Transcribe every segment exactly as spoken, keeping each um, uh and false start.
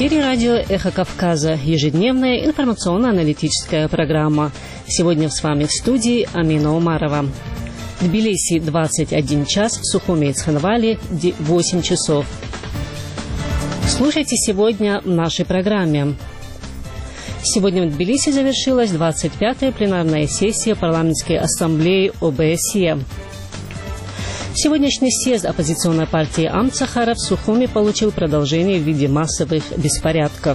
эфире радио «Эхо Кавказа», ежедневная информационно-аналитическая программа. Сегодня с вами в студии Амина Умарова. В Тбилиси двадцать один час, в Сухуми и Цхинвале восемь часов. Слушайте сегодня в нашей программе. Сегодня в Тбилиси завершилась двадцать пятая пленарная сессия парламентской ассамблеи О Бэ Эс Е. Сегодняшний съезд оппозиционной партии Амцахара в Сухуми получил продолжение в виде массовых беспорядков.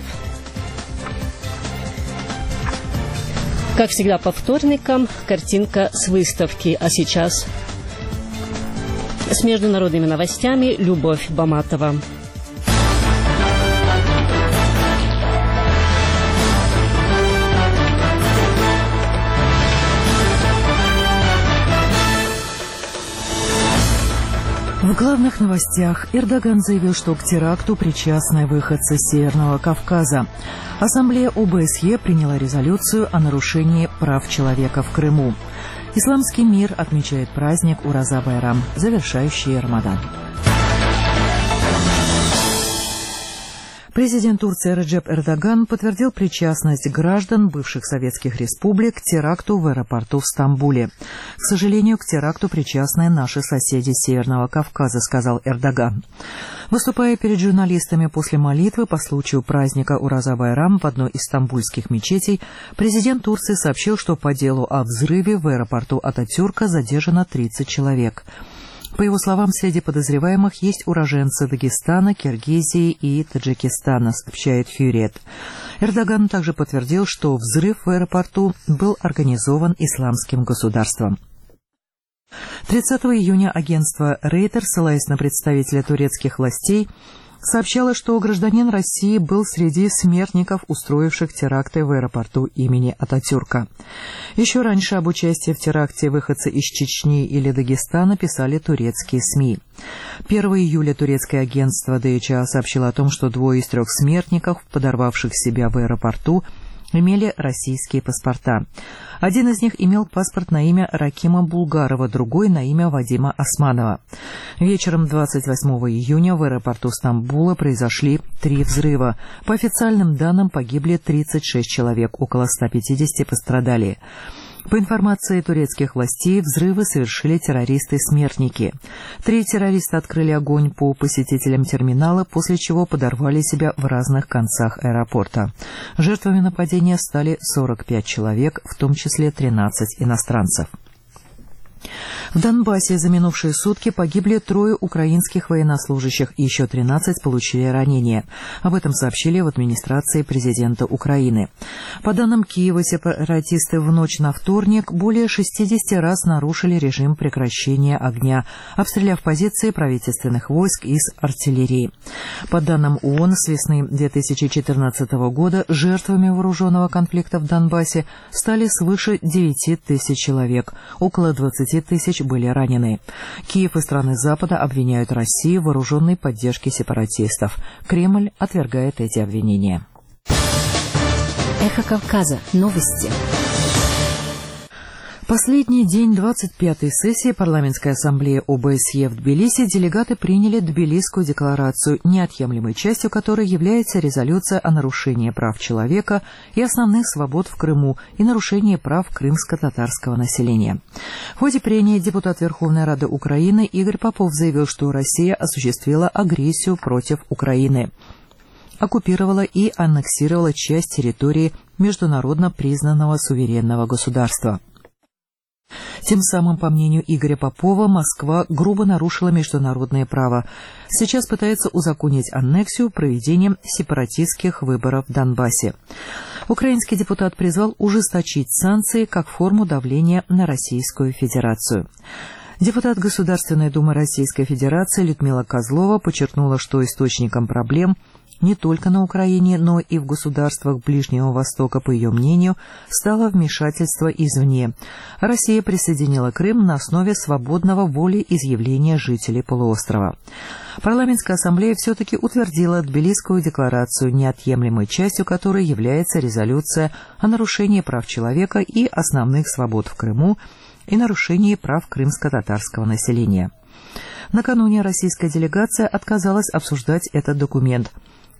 Как всегда по вторникам, картинка с выставки. А сейчас с международными новостями Любовь Баматова. В главных новостях Эрдоган заявил, что к теракту причастны выходцы с Северного Кавказа. Ассамблея О Бэ Эс Е приняла резолюцию о нарушении прав человека в Крыму. Исламский мир отмечает праздник Ураза-Байрам, завершающий Рамадан. Президент Турции Реджеп Эрдоган подтвердил причастность граждан бывших советских республик к теракту в аэропорту в Стамбуле. «К сожалению, к теракту причастны наши соседи с Северного Кавказа», — сказал Эрдоган. Выступая перед журналистами после молитвы по случаю праздника Ураза-Байрам в одной из стамбульских мечетей, президент Турции сообщил, что по делу о взрыве в аэропорту Ататюрка задержано тридцать человек. По его словам, среди подозреваемых есть уроженцы Дагестана, Киргизии и Таджикистана, сообщает Хюррет. Эрдоган также подтвердил, что взрыв в аэропорту был организован исламским государством. тридцатого июня агентство Рейтер, ссылаясь на представителя турецких властей, сообщало, что гражданин России был среди смертников, устроивших теракты в аэропорту имени Ататюрка. Еще раньше об участии в теракте выходцы из Чечни или Дагестана писали турецкие СМИ. первого июля турецкое агентство Дэ Эйч А сообщило о том, что двое из трех смертников, подорвавших себя в аэропорту, имели российские паспорта. Один из них имел паспорт на имя Ракима Булгарова, другой на имя Вадима Османова. Вечером двадцать восьмого июня в аэропорту Стамбула произошли три взрыва. По официальным данным погибли тридцать шесть человек, около ста пятидесяти пострадали. По информации турецких властей, взрывы совершили террористы-смертники. Три террориста открыли огонь по посетителям терминала, после чего подорвали себя в разных концах аэропорта. Жертвами нападения стали сорок пять человек, в том числе тринадцать иностранцев. В Донбассе за минувшие сутки погибли трое украинских военнослужащих и еще тринадцать получили ранения. Об этом сообщили в администрации президента Украины. По данным Киева, сепаратисты в ночь на вторник более шестидесяти раз нарушили режим прекращения огня, обстреляв позиции правительственных войск из артиллерии. По данным ООН, с весны две тысячи четырнадцатого года жертвами вооруженного конфликта в Донбассе стали свыше девяти тысяч человек, около двадцати тысяч были ранены. Киев и страны Запада обвиняют Россию в вооруженной поддержке сепаратистов. Кремль отвергает эти обвинения. Эхо Кавказа. Новости. Последний день двадцать пятой сессии парламентской ассамблеи О Бэ Эс Е в Тбилиси делегаты приняли Тбилисскую декларацию, неотъемлемой частью которой является резолюция о нарушении прав человека и основных свобод в Крыму и нарушении прав крымско-татарского населения. В ходе прения депутат Верховной Рады Украины Игорь Попов заявил, что Россия осуществила агрессию против Украины, оккупировала и аннексировала часть территории международно признанного суверенного государства. Тем самым, по мнению Игоря Попова, Москва грубо нарушила международное право. Сейчас пытается узаконить аннексию проведением сепаратистских выборов в Донбассе. Украинский депутат призвал ужесточить санкции как форму давления на Российскую Федерацию. Депутат Государственной Думы Российской Федерации Людмила Козлова подчеркнула, что источником проблем не только на Украине, но и в государствах Ближнего Востока, по ее мнению, стало вмешательство извне. Россия присоединила Крым на основе свободного волеизъявления жителей полуострова. Парламентская ассамблея все-таки утвердила Тбилисскую декларацию, неотъемлемой частью которой является резолюция о нарушении прав человека и основных свобод в Крыму и нарушении прав крымско-татарского населения. Накануне российская делегация отказалась обсуждать этот документ.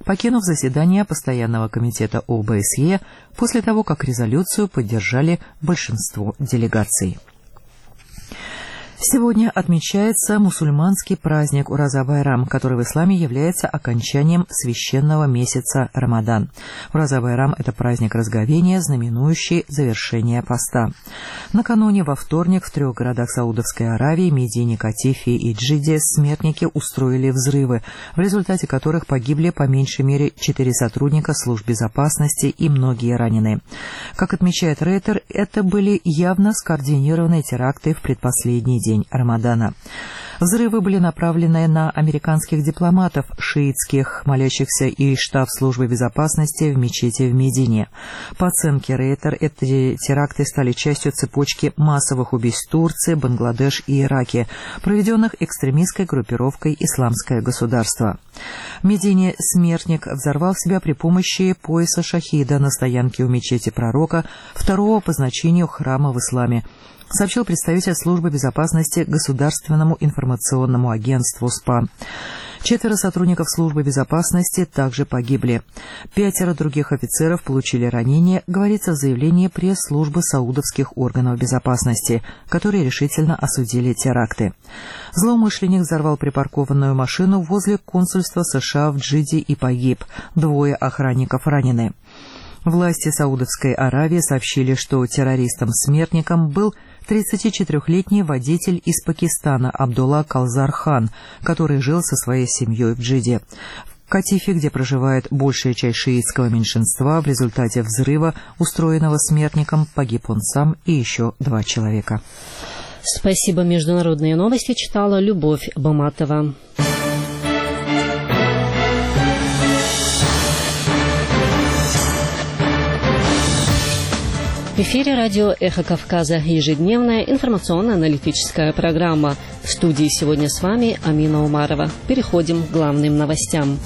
покинув заседание Постоянного комитета О Б С Е после того, как резолюцию поддержали большинство делегаций. Сегодня отмечается мусульманский праздник Ураза-Байрам, который в исламе является окончанием священного месяца Рамадан. Ураза-Байрам – это праздник разговения, знаменующий завершение поста. Накануне во вторник в трех городах Саудовской Аравии – Медине, Катифе и Джидде – смертники устроили взрывы, в результате которых погибли по меньшей мере четыре сотрудника служб безопасности и многие ранены. Как отмечает Рейтер, это были явно скоординированные теракты в предпоследний день Рамадана. Взрывы были направлены на американских дипломатов, шиитских, молящихся и штаб службы безопасности в мечети в Медине. По оценке Рейтер, эти теракты стали частью цепочки массовых убийств в Турции, Бангладеш и Ираке, проведенных экстремистской группировкой «Исламское государство». В Медине смертник взорвал себя при помощи пояса шахида на стоянке у мечети пророка, второго по значению храма в исламе, сообщил представитель службы безопасности Государственному информационному агентству СПА. Четверо сотрудников службы безопасности также погибли. Пятеро других офицеров получили ранения, говорится в заявлении пресс-службы саудовских органов безопасности, которые решительно осудили теракты. Злоумышленник взорвал припаркованную машину возле консульства США в Джидде и погиб. Двое охранников ранены. Власти Саудовской Аравии сообщили, что террористом-смертником был тридцатичетырехлетний водитель из Пакистана Абдулла Калзар-хан, который жил со своей семьей в Джидде. В Катифе, где проживает большая часть шиитского меньшинства, в результате взрыва, устроенного смертником, погиб он сам и еще два человека. Спасибо. Международные новости читала Любовь Баматова. В эфире радио «Эхо Кавказа» ежедневная информационно-аналитическая программа. В студии сегодня с вами Амина Умарова. Переходим к главным новостям.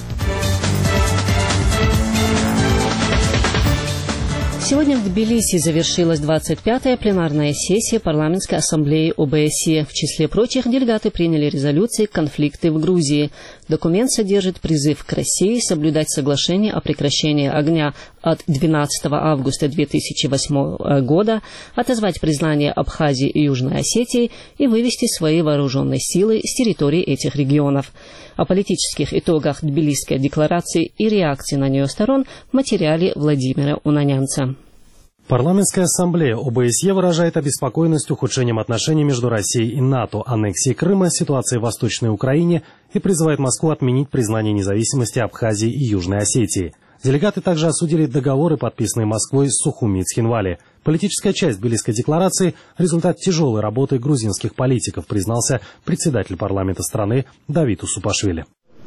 Сегодня в Тбилиси завершилась двадцать пятая пленарная сессия Парламентской ассамблеи О Б С Е. В числе прочих делегаты приняли резолюции «Конфликты в Грузии». Документ содержит призыв к России соблюдать соглашение о прекращении огня от двенадцатого августа две тысячи восьмого года, отозвать признание Абхазии и Южной Осетии и вывести свои вооруженные силы с территории этих регионов. О политических итогах Тбилисской декларации и реакции на нее сторон в материале Владимира Унанянца. Парламентская ассамблея О Б С Е выражает обеспокоенность ухудшением отношений между Россией и НАТО, аннексией Крыма, ситуацией в Восточной Украине и призывает Москву отменить признание независимости Абхазии и Южной Осетии. Делегаты также осудили договоры, подписанные Москвой с Сухуми и Цхинвали. Политическая часть Тбилисской декларации – результат тяжелой работы грузинских политиков, признался председатель парламента страны Давид Усупашвили.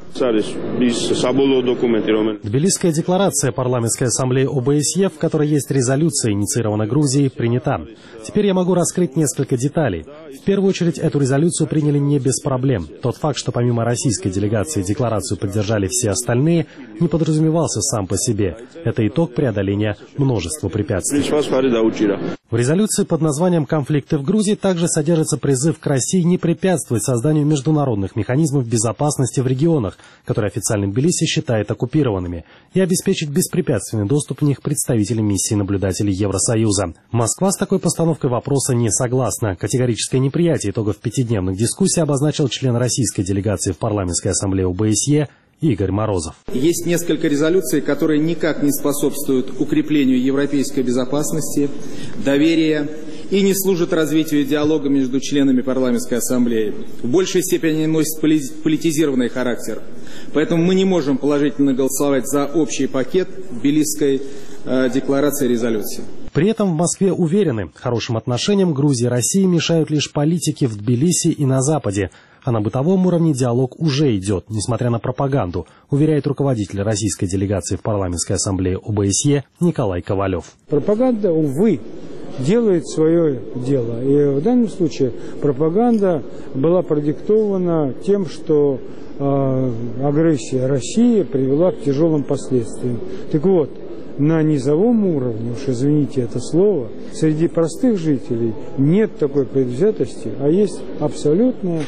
Тбилисская декларация Парламентской ассамблеи О Б С Е, в которой есть резолюция, инициирована Грузией, принята. Теперь я могу раскрыть несколько деталей. В первую очередь, эту резолюцию приняли не без проблем. Тот факт, что помимо российской делегации декларацию поддержали все остальные, не подразумевался сам по себе. Это итог преодоления множества препятствий. В резолюции под названием «Конфликты в Грузии» также содержится призыв к России не препятствовать созданию международных механизмов безопасности в регионах, которые официально Тбилиси считает оккупированными, и обеспечить беспрепятственный доступ в них представителей миссии наблюдателей Евросоюза. Москва с такой постановкой вопроса не согласна. Категорическое неприятие итогов пятидневных дискуссий обозначил член российской делегации в Парламентской ассамблее О Б С Е Игорь Морозов. Есть несколько резолюций, которые никак не способствуют укреплению европейской безопасности, доверия и не служат развитию диалога между членами парламентской ассамблеи. В большей степени они носят политизированный характер. Поэтому мы не можем положительно голосовать за общий пакет Тбилисской э, декларации и резолюции. При этом в Москве уверены, хорошим отношениям Грузии и России мешают лишь политики в Тбилиси и на Западе. А на бытовом уровне диалог уже идет, несмотря на пропаганду, уверяет руководитель российской делегации в Парламентской ассамблее О Б С Е Николай Ковалев. Пропаганда, увы, делает свое дело. И в данном случае пропаганда была продиктована тем, что э, агрессия России привела к тяжелым последствиям. Так вот, на низовом уровне, уж извините это слово, среди простых жителей нет такой предвзятости, а есть абсолютная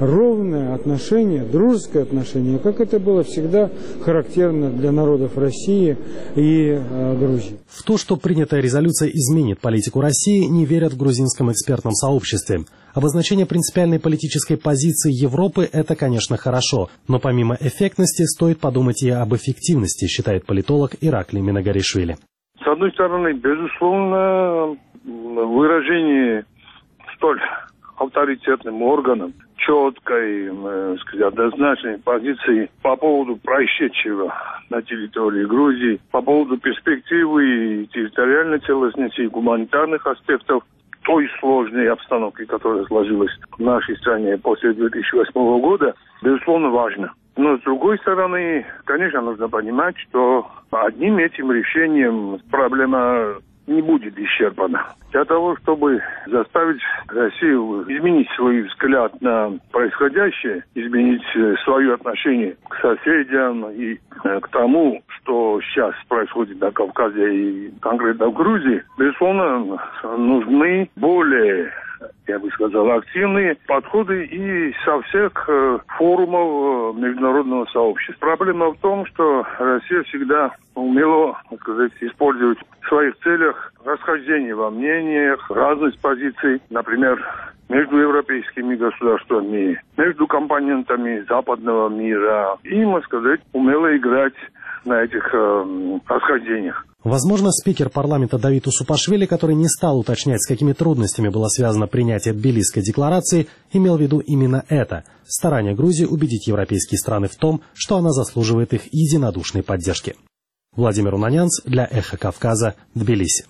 ровное отношение, дружеское отношение, как это было всегда характерно для народов России и э, Грузии. В то, что принятая резолюция изменит политику России, не верят в грузинском экспертном сообществе. Обозначение принципиальной политической позиции Европы – это, конечно, хорошо, но помимо эффектности стоит подумать и об эффективности, считает политолог Ираклий Минагаришвили. С одной стороны, безусловно, выражение столь авторитетным органам четкой, э, сказать, однозначной позиции по поводу происшедшего на территории Грузии, по поводу перспективы территориальной целостности и гуманитарных аспектов той сложной обстановки, которая сложилась в нашей стране после две тысячи восьмого года, безусловно, важно. Но, с другой стороны, конечно, нужно понимать, что одним этим решением проблема не будет исчерпана. Для того, чтобы заставить Россию изменить свой взгляд на происходящее, изменить свое отношение к соседям и к тому, что сейчас происходит на Кавказе и конкретно в Грузии, безусловно, нужны более, я бы сказал, активные подходы и со всех э, форумов международного сообщества. Проблема в том, что Россия всегда умела, так сказать, использовать в своих целях расхождение во мнениях, разность позиций, например, между европейскими государствами, между компонентами западного мира. И, можно сказать, умела играть на этих э, расхождениях. Возможно, спикер парламента Давид Усупашвили, который не стал уточнять, с какими трудностями было связано принятие Тбилисской декларации, имел в виду именно это – старание Грузии убедить европейские страны в том, что она заслуживает их единодушной поддержки. Владимир Унанянц для «Эхо Кавказа», Тбилиси.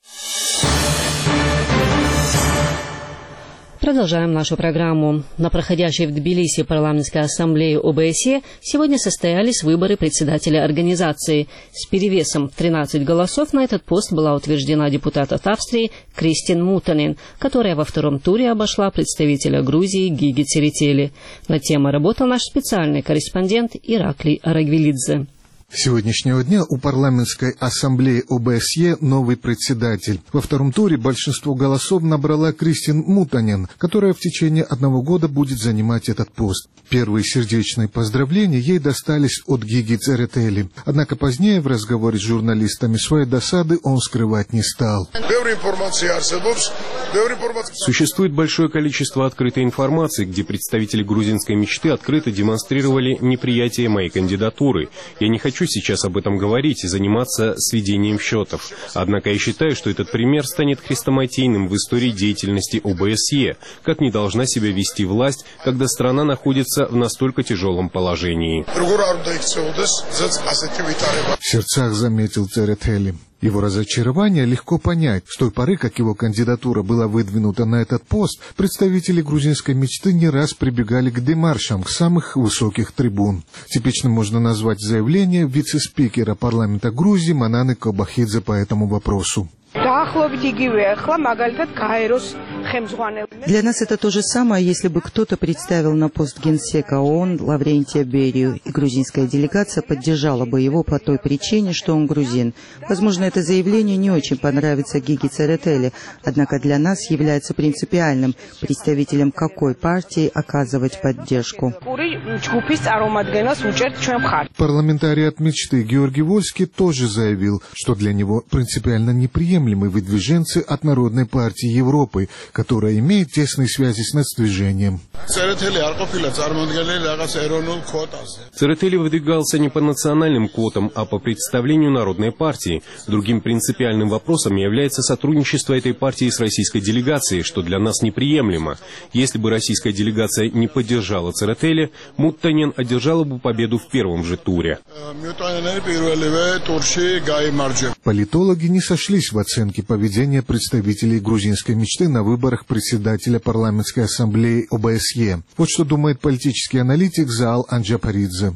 Продолжаем нашу программу. На проходящей в Тбилиси парламентской ассамблее ОБСЕ сегодня состоялись выборы председателя организации. С перевесом тринадцать голосов на этот пост была утверждена депутат от Австрии Кристин Мутанен, которая во втором туре обошла представителя Грузии Гиги Церетели. Над темой работал наш специальный корреспондент Ираклий Арагвелидзе. С сегодняшнего дня у парламентской ассамблеи ОБСЕ новый председатель. Во втором туре большинство голосов набрала Кристин Мутанен, которая в течение одного года будет занимать этот пост. Первые сердечные поздравления ей достались от Гиги Церетели. Однако позднее в разговоре с журналистами своей досады он скрывать не стал. Существует большое количество открытой информации, где представители грузинской мечты открыто демонстрировали неприятие моей кандидатуры. Я не хочу сейчас об этом говорить и заниматься сведением счетов. Однако я считаю, что этот пример станет хрестоматийным в истории деятельности ОБСЕ, как не должна себя вести власть, когда страна находится в настолько тяжелом положении. В сердцах заметил Церетели. Его разочарование легко понять. С той поры, как его кандидатура была выдвинута на этот пост, представители грузинской мечты не раз прибегали к демаршам к самых высоких трибун. Типично можно назвать заявление вице-спикера парламента Грузии Мананы Кобахидзе по этому вопросу. Для нас это то же самое, если бы кто-то представил на пост генсека ООН Лаврентия Берию, и грузинская делегация поддержала бы его по той причине, что он грузин. Возможно, это заявление не очень понравится Гиги Церетели, однако для нас является принципиальным представителям какой партии оказывать поддержку. Парламентарий от мечты Георгий Вольский тоже заявил, что для него принципиально неприемлемо выдвиженцы от Народной партии Европы, которая имеет тесные связи с нацдвижением. Церетели выдвигался не по национальным квотам, а по представлению Народной партии. Другим принципиальным вопросом является сотрудничество этой партии с российской делегацией, что для нас неприемлемо. Если бы российская делегация не поддержала Церетели, Мутанен одержала бы победу в первом же туре. Политологи не сошлись в оценке поведения представителей грузинской мечты на выборах председателя парламентской ассамблеи ОБСЕ. Вот что думает политический аналитик Заал Анджапаридзе.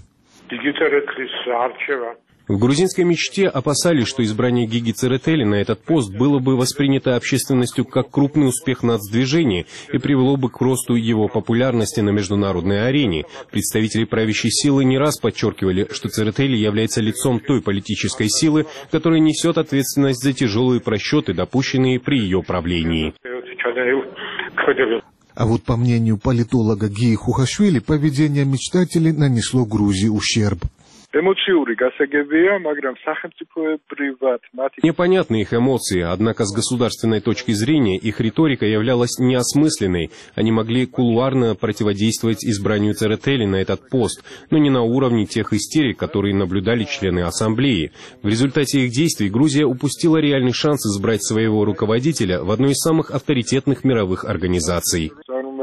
В грузинской мечте опасались, что избрание Гиги Церетели на этот пост было бы воспринято общественностью как крупный успех нацдвижения и привело бы к росту его популярности на международной арене. Представители правящей силы не раз подчеркивали, что Церетели является лицом той политической силы, которая несет ответственность за тяжелые просчеты, допущенные при ее правлении. А вот по мнению политолога Гии Хухашвили, поведение мечтателей нанесло Грузии ущерб. Непонятны их эмоции, однако с государственной точки зрения их риторика являлась неосмысленной. Они могли кулуарно противодействовать избранию Церетели на этот пост, но не на уровне тех истерик, которые наблюдали члены Ассамблеи. В результате их действий Грузия упустила реальный шанс избрать своего руководителя в одной из самых авторитетных мировых организаций.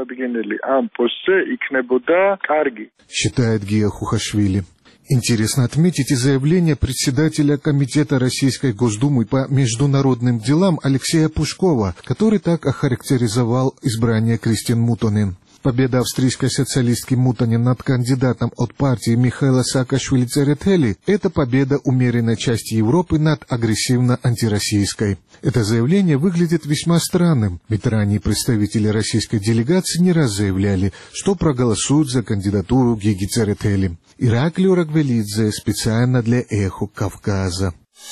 Считает Гия Хухашвили. Интересно отметить и заявление председателя Комитета Российской Госдумы по международным делам Алексея Пушкова, который так охарактеризовал избрание Кристин Мутонен. Победа австрийской социалистки Мутонен над кандидатом от партии Михаила Саакашвили-Церетели – это победа умеренной части Европы над агрессивно-антироссийской. Это заявление выглядит весьма странным, ведь ранее представители российской делегации не раз заявляли, что проголосуют за кандидатуру Гиги Церетели. Ираклио Рагвелидзе специально для «Эхо Кавказа».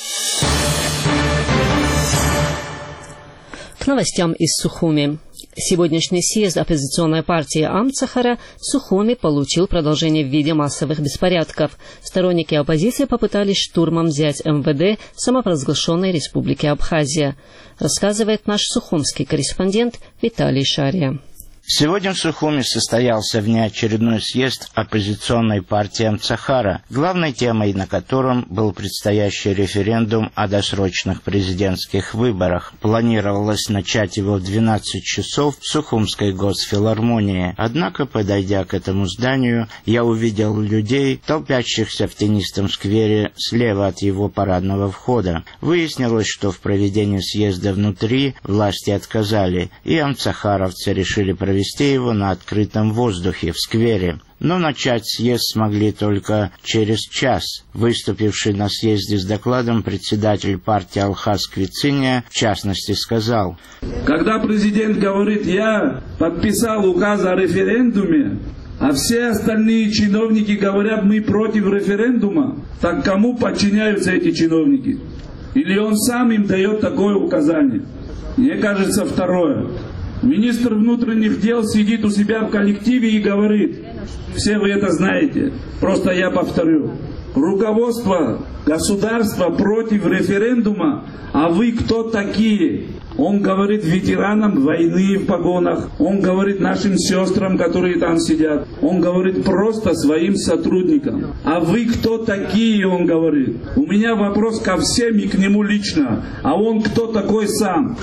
К новостям из Сухуми. Сегодняшний съезд оппозиционной партии Амцахара в Сухуми получил продолжение в виде массовых беспорядков. Сторонники оппозиции попытались штурмом взять эм вэ дэ в самопровозглашенной республике Абхазия, рассказывает наш сухумский корреспондент Виталий Шария. Сегодня в Сухуми состоялся внеочередной съезд оппозиционной партии Амцахара, главной темой на котором был предстоящий референдум о досрочных президентских выборах. Планировалось начать его в двенадцать часов в Сухумской госфилармонии. Однако, подойдя к этому зданию, я увидел людей, толпящихся в тенистом сквере слева от его парадного входа. Выяснилось, что в проведении съезда внутри власти отказали, и амцахаровцы решили провести провести его на открытом воздухе, в сквере. Но начать съезд смогли только через час. Выступивший на съезде с докладом председатель партии Алхаз Квициния, в частности, сказал: когда президент говорит: я подписал указ о референдуме, а все остальные чиновники говорят: мы против референдума, так кому подчиняются эти чиновники? Или он сам им дает такое указание? Мне кажется, второе. Министр внутренних дел сидит у себя в коллективе и говорит: все вы это знаете, просто я повторю. Руководство государства против референдума, а вы кто такие? Он говорит ветеранам войны в погонах, он говорит нашим сестрам, которые там сидят, он говорит просто своим сотрудникам. А вы кто такие, он говорит. У меня вопрос ко всем и к нему лично, а он кто такой сам?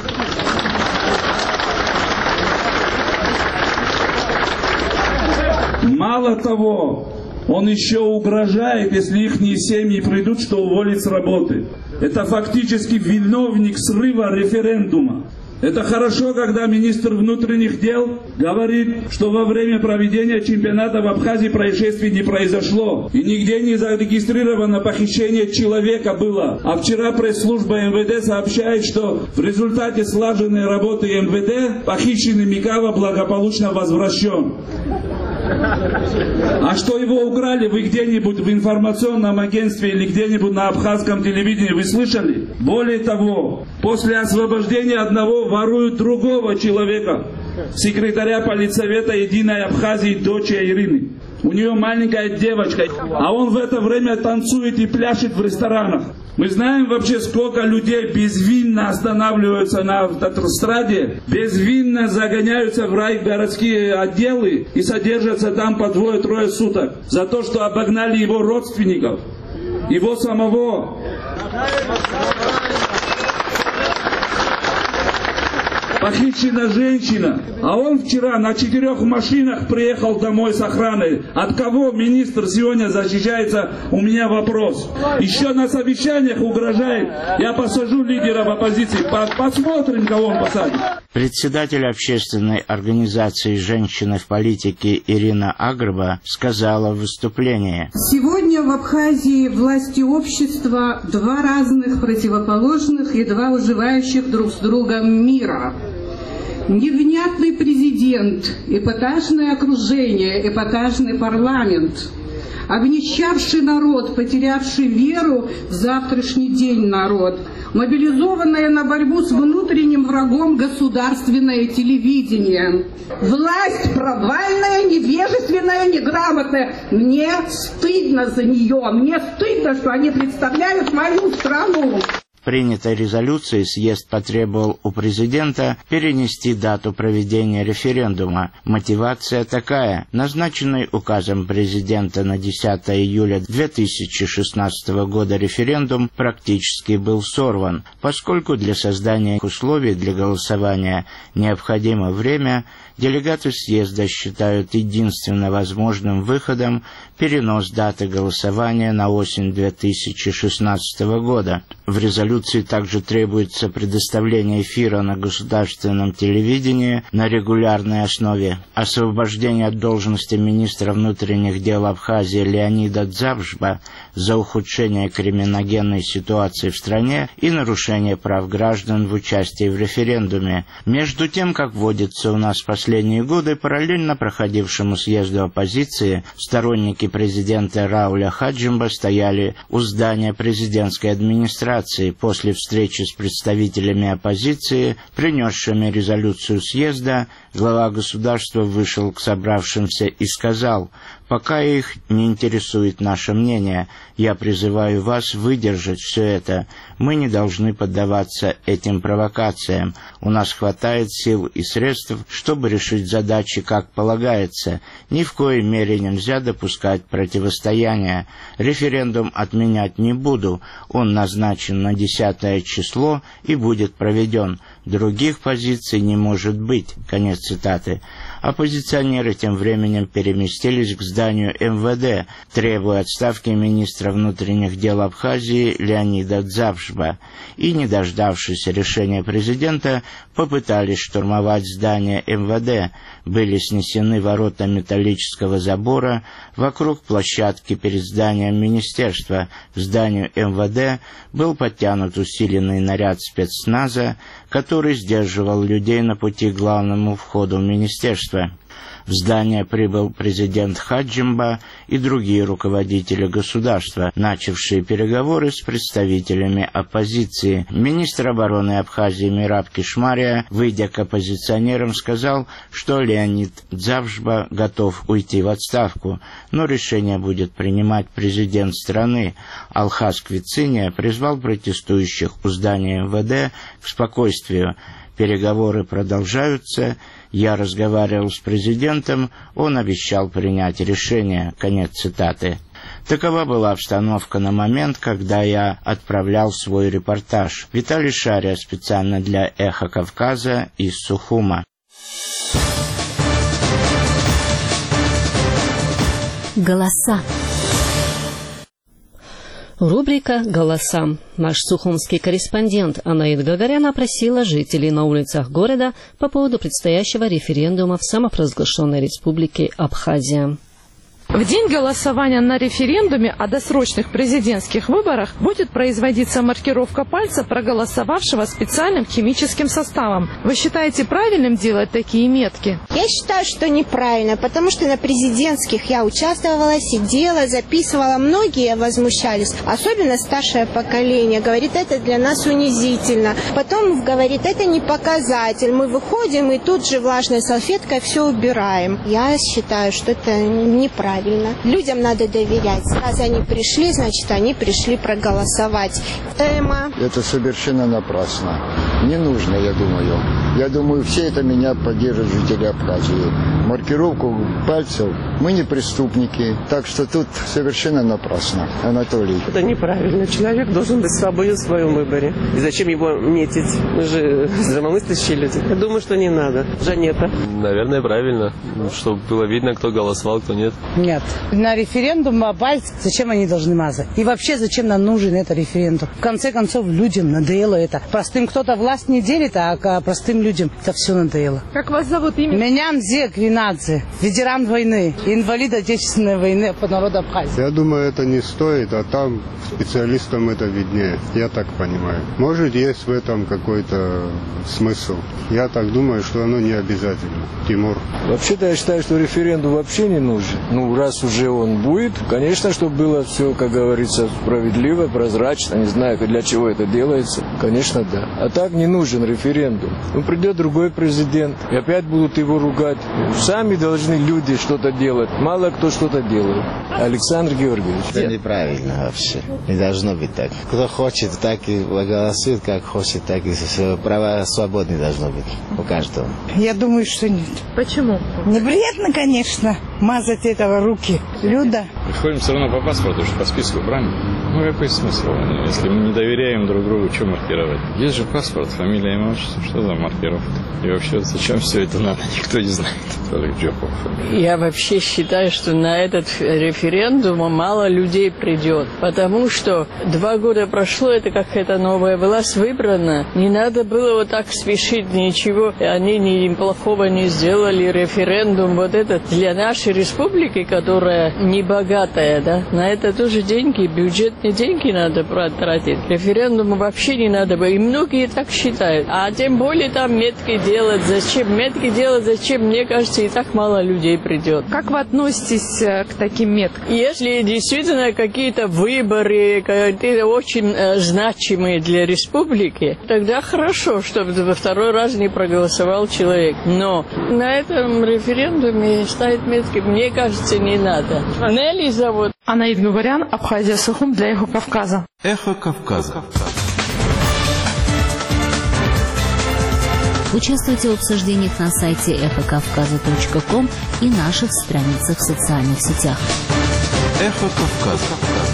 Мало того, он еще угрожает, если их семьи придут, что уволит с работы. Это фактически виновник срыва референдума. Это хорошо, когда министр внутренних дел говорит, что во время проведения чемпионата в Абхазии происшествий не произошло. И нигде не зарегистрировано похищение человека было. А вчера пресс-служба эм вэ дэ сообщает, что в результате слаженной работы эм вэ дэ похищенный Микава благополучно возвращен. А что его украли, вы где-нибудь в информационном агентстве или где-нибудь на абхазском телевидении вы слышали? Более того, после освобождения одного воруют другого человека, секретаря политсовета Единой Абхазии, дочь Ирины. У нее маленькая девочка, а он в это время танцует и пляшет в ресторанах. Мы знаем вообще, сколько людей безвинно останавливаются на автостраде, безвинно загоняются в райгородские отделы и содержатся там по двое-трое суток за то, что обогнали его родственников, его самого. Похищена женщина, а он вчера на четырех машинах приехал домой с охраной. От кого министр сегодня защищается? У меня вопрос. Еще на совещаниях угрожает: я посажу лидеров оппозиции. Посмотрим, кого он посадит. Председатель общественной организации «Женщины в политике» Ирина Агрба сказала в выступлении: сегодня в Абхазии власти общества два разных противоположных и два уживающих друг с другом мира. Невнятный президент, эпатажное окружение, эпатажный парламент, обнищавший народ, потерявший веру в завтрашний день народ. мобилизованное на борьбу с внутренним врагом государственное телевидение. Власть провальная, невежественная, неграмотная. Мне стыдно за нее. Мне стыдно, что они представляют мою страну. В принятой резолюции съезд потребовал у президента перенести дату проведения референдума. Мотивация такая. Назначенный указом президента на десятое июля две тысячи шестнадцатого года референдум практически был сорван, поскольку для создания условий для голосования необходимо время, делегаты съезда считают единственно возможным выходом перенос даты голосования на осень две тысячи шестнадцатого года. В резолюции также требуется предоставление эфира на государственном телевидении на регулярной основе, освобождение от должности министра внутренних дел Абхазии Леонида Дзавжба за ухудшение криминогенной ситуации в стране и нарушение прав граждан в участии в референдуме. Между тем, как водится у нас в последние годы, параллельно проходившему съезду оппозиции, сторонники президента Рауля Хаджимба стояли у здания президентской администрации. После встречи с представителями оппозиции, принесшими резолюцию съезда, глава государства вышел к собравшимся и сказал: «Пока их не интересует наше мнение, я призываю вас выдержать все это. Мы не должны поддаваться этим провокациям. У нас хватает сил и средств, чтобы решить задачи как полагается. Ни в коей мере нельзя допускать противостояния. Референдум отменять не буду. Он назначен на десятое число и будет проведен. Других позиций не может быть». Конец цитаты. Оппозиционеры тем временем переместились к зданию эм вэ дэ, требуя отставки министра внутренних дел Абхазии Леонида Дзавжба, и, не дождавшись решения президента, попытались штурмовать здание эм вэ дэ. Были снесены ворота металлического забора вокруг площадки перед зданием министерства. К зданию эм вэ дэ был подтянут усиленный наряд спецназа, который сдерживал людей на пути к главному входу в министерство. В здание прибыл президент Хаджимба и другие руководители государства, начавшие переговоры с представителями оппозиции. Министр обороны Абхазии Мираб Кишмария, выйдя к оппозиционерам, сказал, что Леонид Дзавжба готов уйти в отставку, но решение будет принимать президент страны. Алхаз Квициния призвал протестующих у здания эм вэ дэ к спокойствию. Переговоры продолжаются. Я разговаривал с президентом, он обещал принять решение. Конец цитаты. Такова была обстановка на момент, когда я отправлял свой репортаж. Виталий Шария специально для «Эхо Кавказа» из Сухума. Голоса. Рубрика «Голоса». Наш сухумский корреспондент Анаид Гагарян опросила жителей на улицах города по поводу предстоящего референдума в самопровозглашенной республике Абхазия. В день голосования на референдуме о досрочных президентских выборах будет производиться маркировка пальца проголосовавшего специальным химическим составом. Вы считаете правильным делать такие метки? Я считаю, что неправильно, потому что на президентских я участвовала, сидела, записывала. Многие возмущались, особенно старшее поколение. Говорит, это для нас унизительно. Потом говорит, это не показатель. Мы выходим и тут же влажной салфеткой все убираем. Я считаю, что это неправильно. Людям надо доверять. Раз они пришли, значит, они пришли проголосовать. Эма. Это совершенно напрасно. Не нужно, я думаю. Я думаю, все это меня поддержат жители Абхазии. Маркировку пальцев. Мы не преступники. Так что тут совершенно напрасно. Анатолий. Это неправильно. Человек должен быть свободен в своем выборе. И зачем его метить? Мы же здравомыслящие люди. Я думаю, что не надо. Жанета. Наверное, правильно. Чтобы было видно, кто голосовал, кто нет. Нет. На референдум пальцы зачем они должны мазать? И вообще зачем нам нужен этот референдум? В конце концов, людям надоело это. Простым кто-то власть не делит, а простым людям это все надоело. Как вас зовут имя? Меня Мзе Гвинадзе, ветеран войны. инвалид Отечественной войны по народу Абхазии. Я думаю, это не стоит, а там специалистам это виднее, я так понимаю. Может, есть в этом какой-то смысл. Я так думаю, что оно не обязательно. Тимур. Вообще-то я считаю, что референдум вообще не нужен. Ну, раз уже он будет, конечно, чтобы было все, как говорится, справедливо, прозрачно. Не знаю, для чего это делается. Конечно, да. А так не нужен референдум. Ну, придет другой президент, и опять будут его ругать. Сами должны люди что-то делать. Мало кто что-то делает. Александр Георгиевич. Это неправильно вообще. Не должно быть так. Кто хочет, так и голосует, как хочет, так и права свободны должно быть у каждого. Я думаю, что нет. Почему? Неприятно, конечно, мазать этого руки. Люда. Приходим все равно по паспорту, что по списку, правильно? Ну, какой смысл? Если мы не доверяем друг другу, что маркировать? Есть же паспорт, фамилия, имя, отчество. Что за маркировка? И вообще, зачем все это надо? Никто не знает. Только Джопов. Я вообще считаю, что на этот референдум мало людей придет. Потому что два года прошло, это как эта новая власть выбрана. Не надо было вот так спешить, ничего. Они ни плохого не сделали. Референдум вот этот для нашей республики, которая не богатая, да, на это тоже деньги, бюджетные деньги надо тратить. Референдум вообще не надо было. И многие так считают. А тем более там метки делать. Зачем? Метки делать зачем? Мне кажется, и так мало людей придет. Как вы относитесь к таким меткам? Если действительно какие-то выборы, какие-то очень э, значимые для республики, тогда хорошо, чтобы во второй раз не проголосовал человек. Но на этом референдуме ставить метки, мне кажется, не надо. Нелли зовут. Анаид Гугарян, Абхазия, Сухум для Эхо Кавказа. Эхо Кавказа. Участвуйте в обсуждениях на сайте эхо кавказа точка ком и наших страницах в социальных сетях. Эхо Кавказа.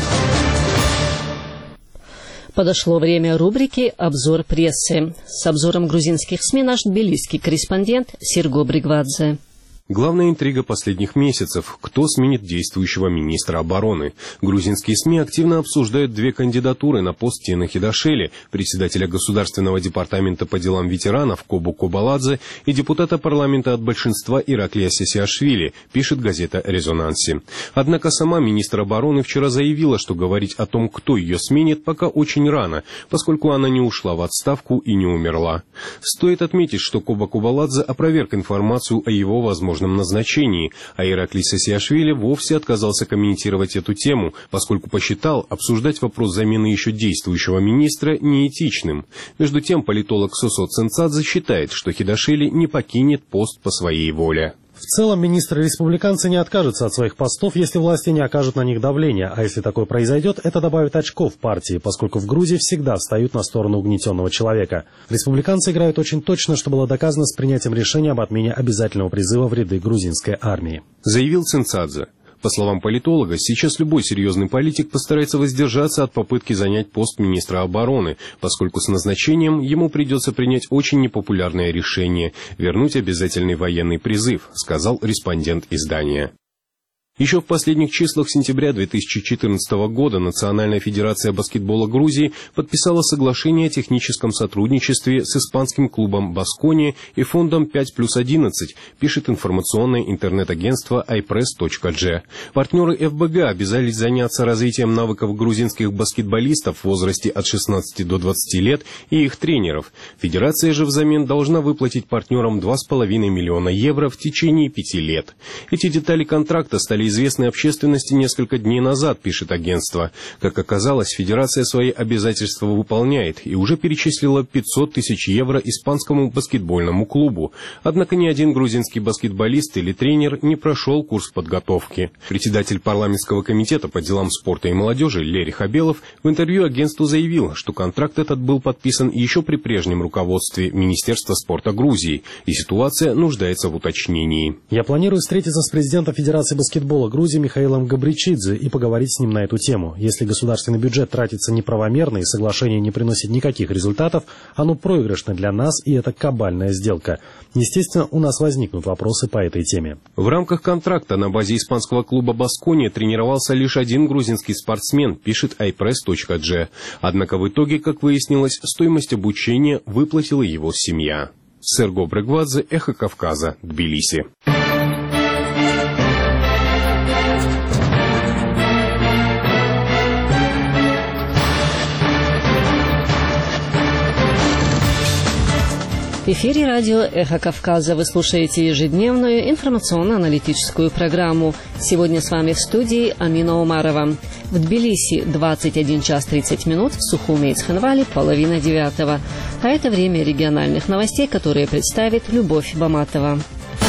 Подошло время рубрики «Обзор прессы». С обзором грузинских СМИ наш тбилисский корреспондент Серго Бригвадзе. Главная интрига последних месяцев – кто сменит действующего министра обороны. Грузинские СМИ активно обсуждают две кандидатуры на пост Тины Хидашели, председателя Государственного департамента по делам ветеранов Кобу Кобаладзе и депутата парламента от большинства Ираклия Сесиашвили, пишет газета «Резонанси». Однако сама министр обороны вчера заявила, что говорить о том, кто ее сменит, пока очень рано, поскольку она не ушла в отставку и не умерла. Стоит отметить, что Коба Кобаладзе опроверг информацию о его возможности назначении, а Ираклий Сесиашвили вовсе отказался комментировать эту тему, поскольку посчитал обсуждать вопрос замены еще действующего министра неэтичным. Между тем, политолог Сосо Ценцадзе считает, что Хидашели не покинет пост по своей воле. В целом, министры-республиканцы не откажутся от своих постов, если власти не окажут на них давления, а если такое произойдет, это добавит очков партии, поскольку в Грузии всегда встают на сторону угнетенного человека. Республиканцы играют очень точно, что было доказано с принятием решения об отмене обязательного призыва в ряды грузинской армии. Заявил Ценцадзе. По словам политолога, сейчас любой серьезный политик постарается воздержаться от попытки занять пост министра обороны, поскольку с назначением ему придется принять очень непопулярное решение – вернуть обязательный военный призыв, сказал респондент издания. Еще в последних числах сентября две тысячи четырнадцатого года Национальная федерация баскетбола Грузии подписала соглашение о техническом сотрудничестве с испанским клубом «Баскония» и фондом пять плюс одиннадцать, пишет информационное интернет-агентство ай пресс точка джи. Партнеры эф бэ гэ обязались заняться развитием навыков грузинских баскетболистов в возрасте от шестнадцати до двадцати лет и их тренеров. Федерация же взамен должна выплатить партнерам два с половиной миллиона евро в течение пяти лет. Эти детали контракта стали известной общественности несколько дней назад, пишет агентство. Как оказалось, федерация свои обязательства выполняет и уже перечислила пятьсот тысяч евро испанскому баскетбольному клубу. Однако ни один грузинский баскетболист или тренер не прошел курс подготовки. Председатель парламентского комитета по делам спорта и молодежи Лери Хабелов в интервью агентству заявил, что контракт этот был подписан еще при прежнем руководстве Министерства спорта Грузии, и ситуация нуждается в уточнении. Я планирую встретиться с президентом Федерации баскетбола Грузии Михаилом Габричидзе и поговорить с ним на эту тему. Если государственный бюджет тратится неправомерно и соглашение не приносит никаких результатов, оно проигрышно для нас, и это кабальная сделка. Естественно, у нас возникнут вопросы по этой теме. В рамках контракта на базе испанского клуба «Баскония» тренировался лишь один грузинский спортсмен, пишет ай пресс точка джи. Однако в итоге, как выяснилось, стоимость обучения выплатила его семья. Серго Бригвадзе, Эхо Кавказа, Тбилиси. В эфире радио «Эхо Кавказа». Вы слушаете ежедневную информационно-аналитическую программу. Сегодня с вами в студии Амина Умарова. В Тбилиси двадцать один час тридцать минут, в Сухуме и Цхинвале половина девятого. А это время региональных новостей, которые представит Любовь Баматова.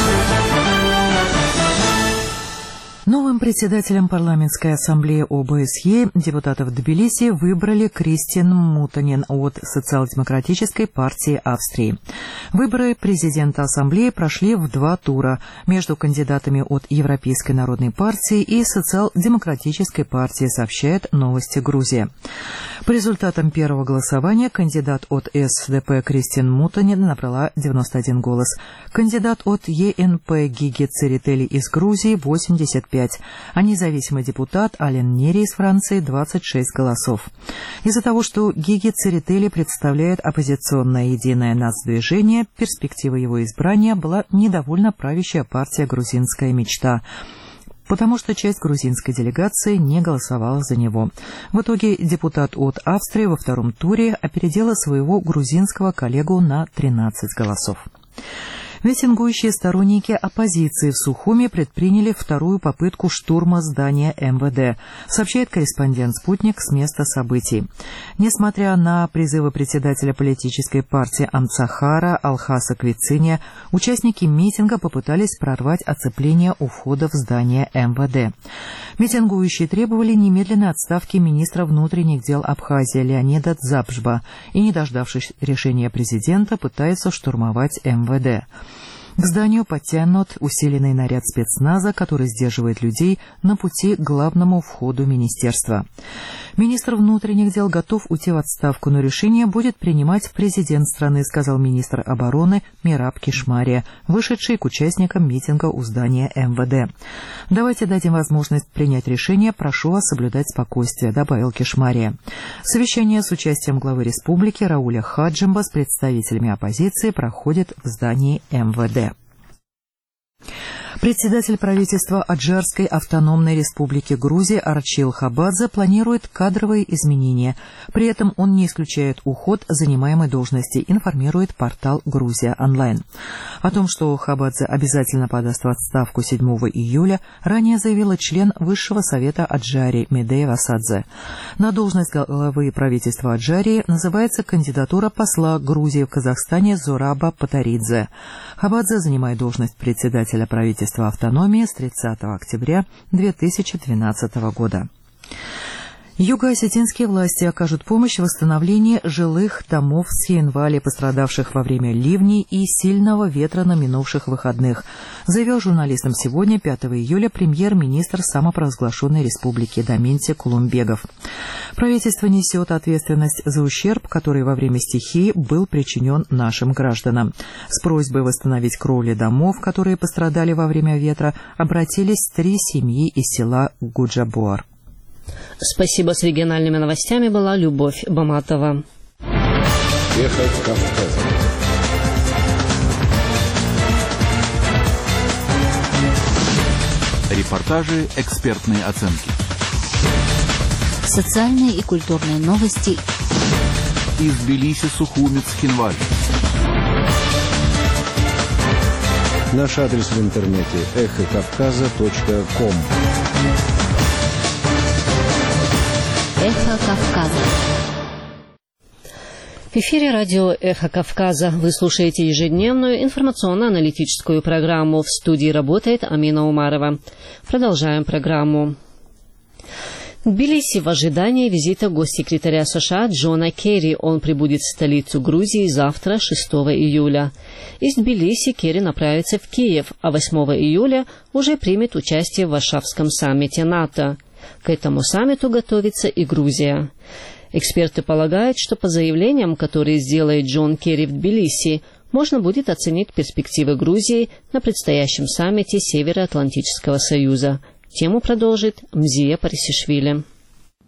Новым председателем парламентской ассамблеи ОБСЕ депутатов Тбилиси выбрали Кристин Мутанен от Социал-демократической партии Австрии. Выборы президента ассамблеи прошли в два тура между кандидатами от Европейской народной партии и Социал-демократической партии, сообщает «Новости Грузия». По результатам первого голосования кандидат от СДП Кристин Мутанен набрала девяносто один голос. Кандидат от ЕНП Гиги Церетели из Грузии – восемьдесят пять, а независимый депутат Ален Нери из Франции – двадцать шесть голосов. Из-за того, что Гиги Церетели представляет оппозиционное единое нацдвижение, перспектива его избрания была недовольна правящая партия «Грузинская мечта», потому что часть грузинской делегации не голосовала за него. В итоге депутат от Австрии во втором туре опередила своего грузинского коллегу на тринадцать голосов. Митингующие сторонники оппозиции в Сухуме предприняли вторую попытку штурма здания эм вэ дэ, сообщает корреспондент «Спутник» с места событий. Несмотря на призывы председателя политической партии Амцахара Алхаса Квициния, участники митинга попытались прорвать оцепление у входа в здание эм вэ дэ. Митингующие требовали немедленной отставки министра внутренних дел Абхазии Леонида Дзабжба и, не дождавшись решения президента, пытаются штурмовать эм вэ дэ. К зданию подтянут усиленный наряд спецназа, который сдерживает людей на пути к главному входу министерства. Министр внутренних дел готов уйти в отставку, но решение будет принимать президент страны, сказал министр обороны Мираб Кишмария, вышедший к участникам митинга у здания эм вэ дэ. «Давайте дадим возможность принять решение, прошу вас соблюдать спокойствие», добавил Кишмария. Совещание с участием главы республики Рауля Хаджимба с представителями оппозиции проходит в здании эм вэ дэ. Председатель правительства Аджарской автономной республики Грузии Арчил Хабадзе планирует кадровые изменения. При этом он не исключает уход занимаемой должности, информирует портал «Грузия онлайн». О том, что Хабадзе обязательно подаст в отставку седьмого июля, ранее заявила член Высшего совета Аджарии Медея Васадзе. На должность главы правительства Аджарии называется кандидатура посла Грузии в Казахстане Зураба Патаридзе. Хабадзе занимает должность председателя правительства автономии с тридцатого октября две тысячи двенадцатого года. Юго-осетинские власти окажут помощь в восстановлении жилых домов в Цхинвале, пострадавших во время ливней и сильного ветра на минувших выходных, заявил журналистам сегодня, пятого июля, премьер-министр самопровозглашенной республики Даминти Кулумбегов. Правительство несет ответственность за ущерб, который во время стихии был причинен нашим гражданам. С просьбой восстановить кровли домов, которые пострадали во время ветра, обратились три семьи из села Гуджабуар. Спасибо. С региональными новостями была Любовь Баматова. Эхо Кавказа. Репортажи, экспертные оценки. Социальные и культурные новости. Из Тбилиси, Сухуми, Цхинваль. Наш адрес в интернете эхо кавказа точка ком. Эхо Кавказа. В эфире радио «Эхо Кавказа». Вы слушаете ежедневную информационно-аналитическую программу. В студии работает Амина Умарова. Продолжаем программу. Тбилиси в ожидании визита госсекретаря США Джона Керри. Он прибудет в столицу Грузии завтра, шестого июля. Из Тбилиси Керри направится в Киев, а восьмого июля уже примет участие в Варшавском саммите НАТО. К этому саммиту готовится и Грузия. Эксперты полагают, что по заявлениям, которые сделает Джон Керри в Тбилиси, можно будет оценить перспективы Грузии на предстоящем саммите Североатлантического союза. Тему продолжит Мзия Парисишвили.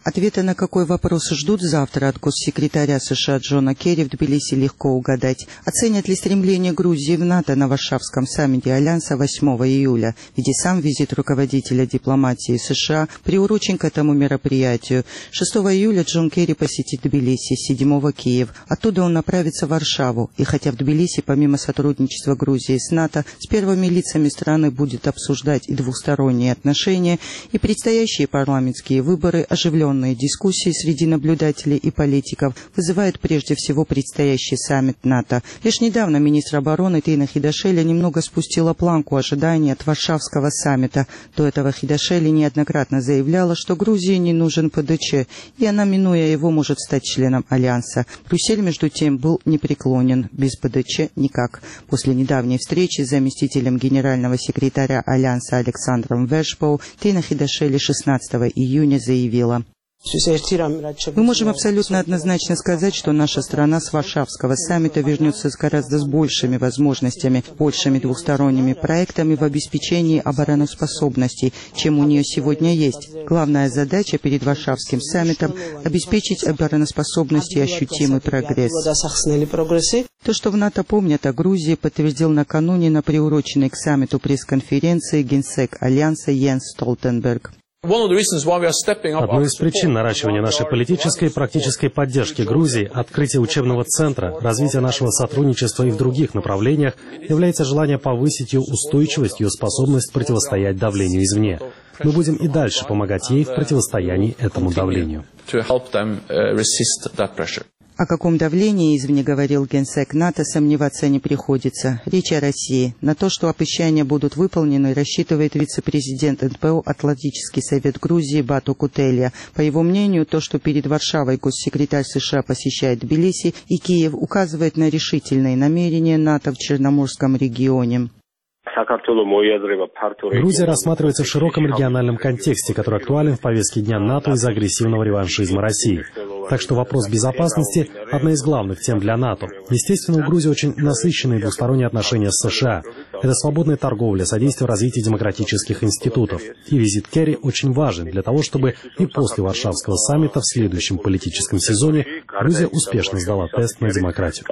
Ответы на какой вопрос ждут завтра от госсекретаря США Джона Керри в Тбилиси легко угадать. Оценят ли стремление Грузии в НАТО на Варшавском саммите Альянса восьмого июля? Ведь и сам визит руководителя дипломатии США приурочен к этому мероприятию. шестого июля Джон Керри посетит Тбилиси, седьмого Киев. Оттуда он направится в Варшаву. И хотя в Тбилиси, помимо сотрудничества Грузии с НАТО, с первыми лицами страны будет обсуждать и двусторонние отношения, и предстоящие парламентские выборы, оживленные дискуссии среди наблюдателей и политиков вызывает прежде всего предстоящий саммит НАТО. Лишь недавно министр обороны Тина Хидашели немного спустила планку ожиданий от Варшавского саммита. До этого Хидашели неоднократно заявляла, что Грузии не нужен ПДЧ, и она, минуя его, может стать членом Альянса. Брюссель, между тем, был непреклонен. Без ПДЧ никак. После недавней встречи с заместителем генерального секретаря Альянса Александром Вешпоу Тина Хидашели шестнадцатого июня заявила: «Мы можем абсолютно однозначно сказать, что наша страна с Варшавского саммита вернется с гораздо с большими возможностями, большими двусторонними проектами в обеспечении обороноспособности, чем у нее сегодня есть. Главная задача перед Варшавским саммитом – обеспечить обороноспособность и ощутимый прогресс». То, что в НАТО помнят о Грузии, подтвердил накануне на приуроченной к саммиту пресс-конференции генсек Альянса Йенс Столтенберг. Одной из причин наращивания нашей политической и практической поддержки Грузии, открытия учебного центра, развития нашего сотрудничества и в других направлениях является желание повысить ее устойчивость, ее способность противостоять давлению извне. Мы будем и дальше помогать ей в противостоянии этому давлению. О каком давлении извне говорил генсек НАТО, сомневаться не приходится. Речь о России. На то, что обещания будут выполнены, рассчитывает вице-президент эн пэ о Атлантический совет Грузии Бату Кутелья. По его мнению, то, что перед Варшавой госсекретарь США посещает Тбилиси и Киев, указывает на решительные намерения НАТО в Черноморском регионе. Грузия рассматривается в широком региональном контексте, который актуален в повестке дня НАТО из-за агрессивного реваншизма России. Так что вопрос безопасности – одна из главных тем для НАТО. Естественно, у Грузии очень насыщенные двусторонние отношения с США. Это свободная торговля, содействие развитию демократических институтов. И визит Керри очень важен для того, чтобы и после Варшавского саммита в следующем политическом сезоне Грузия успешно сдала тест на демократию.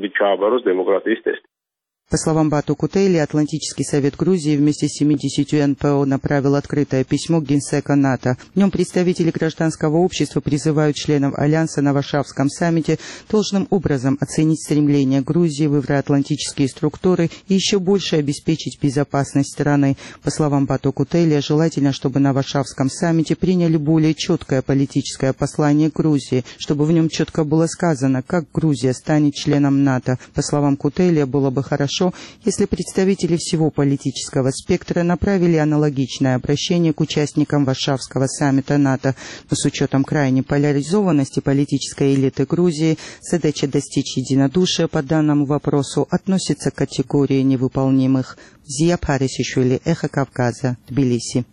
По словам Бату Кутейли, Атлантический совет Грузии вместе с семидесятью эн пэ о направил открытое письмо к генсеку НАТО. В нем представители гражданского общества призывают членов Альянса на Варшавском саммите должным образом оценить стремление Грузии в евроатлантические структуры и еще больше обеспечить безопасность страны. По словам Бату Кутейли, желательно, чтобы на Варшавском саммите приняли более четкое политическое послание Грузии, чтобы в нем четко было сказано, как Грузия станет членом НАТО. По словам Кутейли, было бы хорошо, если представители всего политического спектра направили аналогичное обращение к участникам Варшавского саммита НАТО. Но с учетом крайней поляризованности политической элиты Грузии, задача достичь единодушия по данному вопросу относится к категории невыполнимых. Зия Парисишвили, Эхо Кавказа, Тбилиси.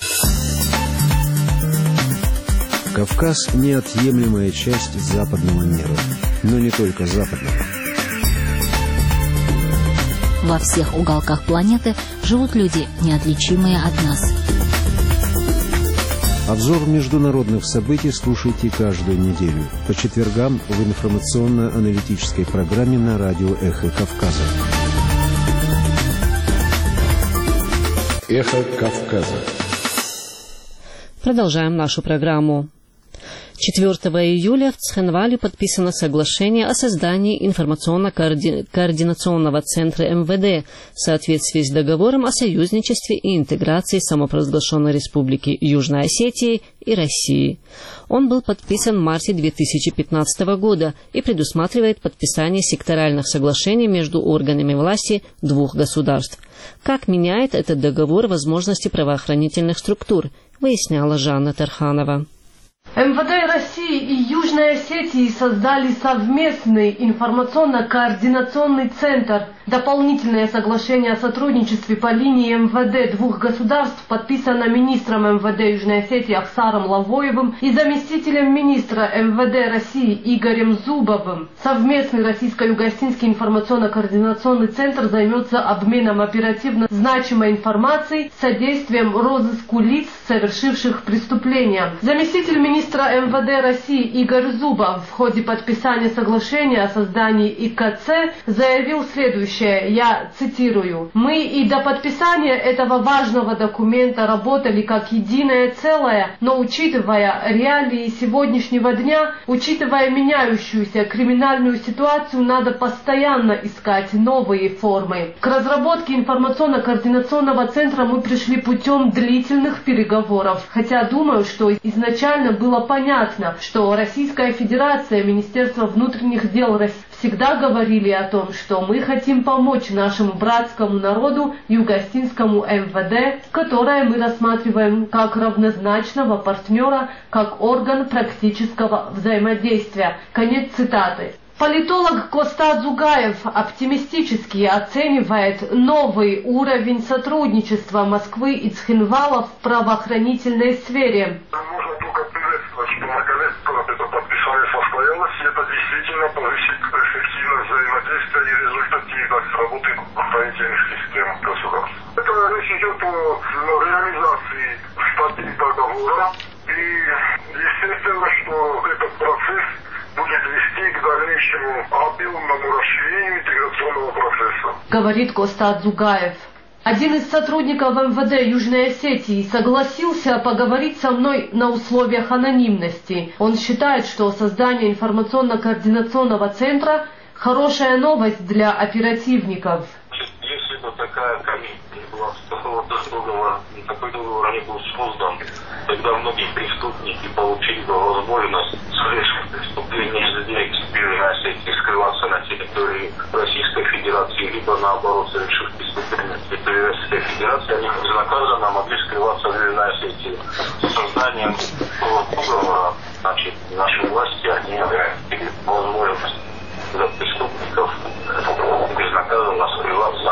Кавказ – неотъемлемая часть западного мира, но не только западного. Во всех уголках планеты живут люди, неотличимые от нас. Обзор международных событий слушайте каждую неделю по четвергам в информационно-аналитической программе на радио «Эхо Кавказа». «Эхо Кавказа». Продолжаем нашу программу. четвёртого июля в Цхинвале подписано соглашение о создании информационно-координационного центра эм вэ дэ в соответствии с договором о союзничестве и интеграции самопровозглашенной Республики Южной Осетии и России. Он был подписан в марте две тысячи пятнадцатого года и предусматривает подписание секторальных соглашений между органами власти двух государств. Как меняет этот договор возможности правоохранительных структур, выясняла Жанна Тарханова. эм вэ дэ России и Южной Осетии создали совместный информационно-координационный центр. Дополнительное соглашение о сотрудничестве по линии эм вэ дэ двух государств подписано министром эм вэ дэ Южной Осетии Ахсаром Лавоевым и заместителем министра эм вэ дэ России Игорем Зубовым. Совместный российско-югостинский информационно-координационный центр займется обменом оперативно значимой информацией, содействием розыску лиц, совершивших преступления. Заместитель министра Замминистра эм вэ дэ России Игорь Зубов в ходе подписания соглашения о создании и ка цэ заявил следующее, я цитирую: «Мы и до подписания этого важного документа работали как единое целое, но учитывая реалии сегодняшнего дня, учитывая меняющуюся криминальную ситуацию, надо постоянно искать новые формы. К разработке информационно-координационного центра мы пришли путем длительных переговоров, хотя думаю, что изначально было понятно, что Российская Федерация, Министерство внутренних дел всегда говорили о том, что мы хотим помочь нашему братскому народу, Юго-Остинскому эм вэ дэ, которое мы рассматриваем как равнозначного партнера, как орган практического взаимодействия». Конец цитаты. Политолог Коста Дзугаев оптимистически оценивает новый уровень сотрудничества Москвы и Цхинвала в правоохранительной сфере. Можно только приветствовать, что наконец-то это подписание состоялось, и это действительно повысит эффективность взаимодействия и результативность работы правоохранительных систем государств. Это речь идет о реализации статей договора, и естественно, что этот процесс будет вести к дальнейшему объемному расширению интеграционного процесса, говорит Коста Дзугаев. Один из сотрудников эм вэ дэ Южной Осетии согласился поговорить со мной на условиях анонимности. Он считает, что создание информационно-координационного центра – хорошая новость для оперативников. Если бы такая комиссия не была, такого договора, такой договор не был создан, тогда многие преступники получили бы возможность совершить преступление здесь, в Южной Осетии, скрываться на территории Российской Федерации, либо наоборот, совершив преступление на территории Российской Федерации, они безнаказанно могли скрываться в Южной Осетии. С созданием такого договора, значит, наши власти, они имели возможность для преступников безнаказанно скрываться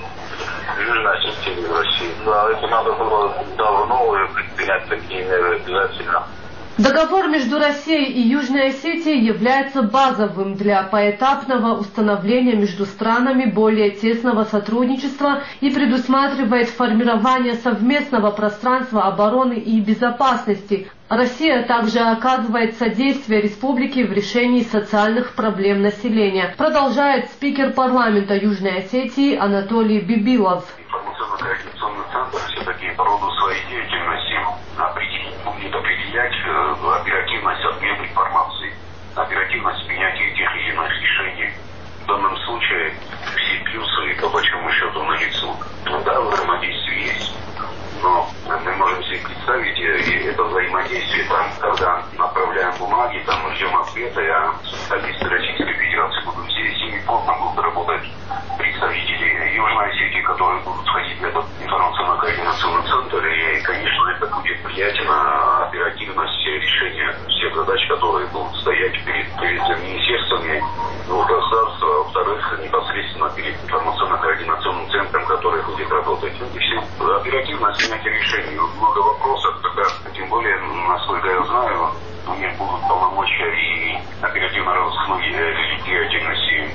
в Южной Осетии и в России. Да, это надо было давно предпринять такие меры обязательно. Договор между Россией и Южной Осетией является базовым для поэтапного установления между странами более тесного сотрудничества и предусматривает формирование совместного пространства обороны и безопасности. Россия также оказывает содействие республике в решении социальных проблем населения, продолжает спикер парламента Южной Осетии Анатолий Бибилов. Информационно-координационный центр все-таки по роду своей деятельности определить, будет определять э, оперативность обмена информацией, оперативность принятия тех или иных решений. В данном случае все плюсы по большому счету налицо. Да, взаимодействие есть, но мы можем себе представить и это взаимодействие, там, когда направляем бумаги, там ждем ответа, а специалисты Российской Федерации будут здесь, и плотно будут работать представители Южной Осетии, которые будут входить в этот информационно-координационный центр, и, конечно, это будет влиять на оперативность решения всех задач, которые будут стоять перед, перед министерствами двух государств, а во-вторых, непосредственно перед информационно-координационным центром, который будет работать. И все оперативность принятия решений. Много вопросов, когда, тем более, насколько я знаю, у них будут полномочия и оперативно-розыскной деятельности.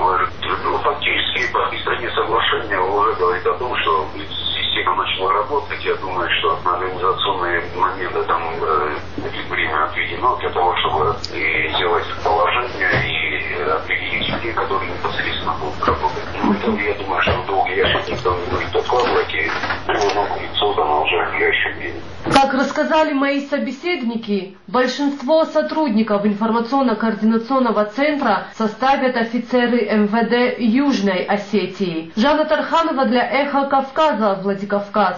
Фактически, подписание соглашения уже говорит о том, что система начала работать. Я думаю, что организационные моменты там будет время отведено для того, чтобы и сделать положение и определить людей, которые непосредственно будут работать. Ну, я думаю, что долгий ящик никто не будет откладывать, и оно будет создано уже в ближайшее время. Как рассказали мои собеседники, большинство сотрудников информационно-координационного центра составят офицеры эм вэ дэ Южной Осетии. Жанна Тарханова для «Эхо Кавказа», Владикавказ.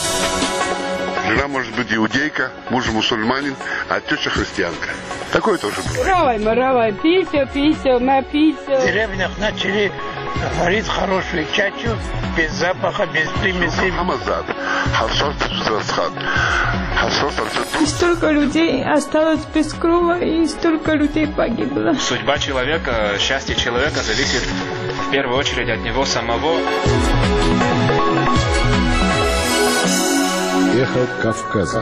Жена может быть иудейка, муж мусульманин, а теща христианка. Такое тоже бывает. Равай, маравай, писю, писю, на писю. В деревнях начали варить хорошую чачу, без запаха, без примесей. И столько людей осталось без крова, и столько людей погибло. Судьба человека, счастье человека зависит в первую очередь от него самого. Эхо Кавказа.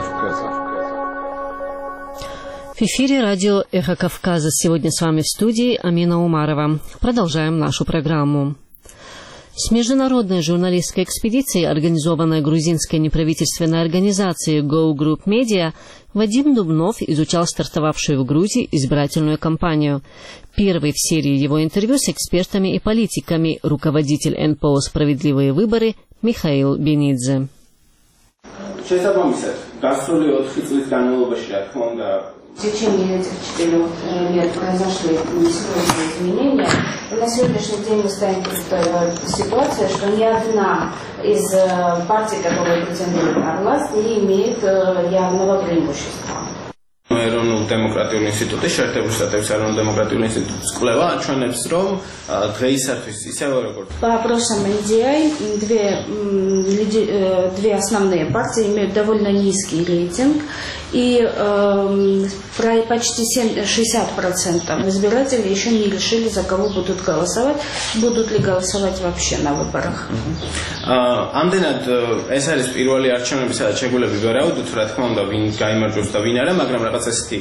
В эфире радио «Эхо Кавказа». Сегодня с вами в студии Амина Умарова. Продолжаем нашу программу. С международной журналистской экспедицией, организованной грузинской неправительственной организацией Go Group Media, Вадим Дубнов изучал стартовавшую в Грузии избирательную кампанию. Первый в серии его интервью с экспертами и политиками руководитель эн пэ о «Справедливые выборы» Михаил Бенидзе. В течение этих четырех лет произошли серьезные изменения. И на сегодняшний день мы стоим перед ситуацией, что ни одна из партий, которые претендуют на власть, не имеет явного преимущества. ეროვნულ დემოკრატიულ ინსტიტუტის შეერთებული შტატების ეროვნულ დემოკრატიულ ინსტიტუტის კვლევა აჩვენებს, რომ დღეისათვის ისევე როგორც По опросам эн ди ай две, две основные партии имеют довольно низкий рейтинг, и э, почти шестьдесят процентов избирателей еще не решили, за кого будут голосовать, будут ли голосовать вообще на выборах. ამდენად ეს არის პირველი არჩევნები, სადაც შეგვიძლია ვივარაუდოთ, რა თქმა უნდა, ვინ გაიმარჯვებს და ვინ არა, მაგრამ რაღაც ესეთი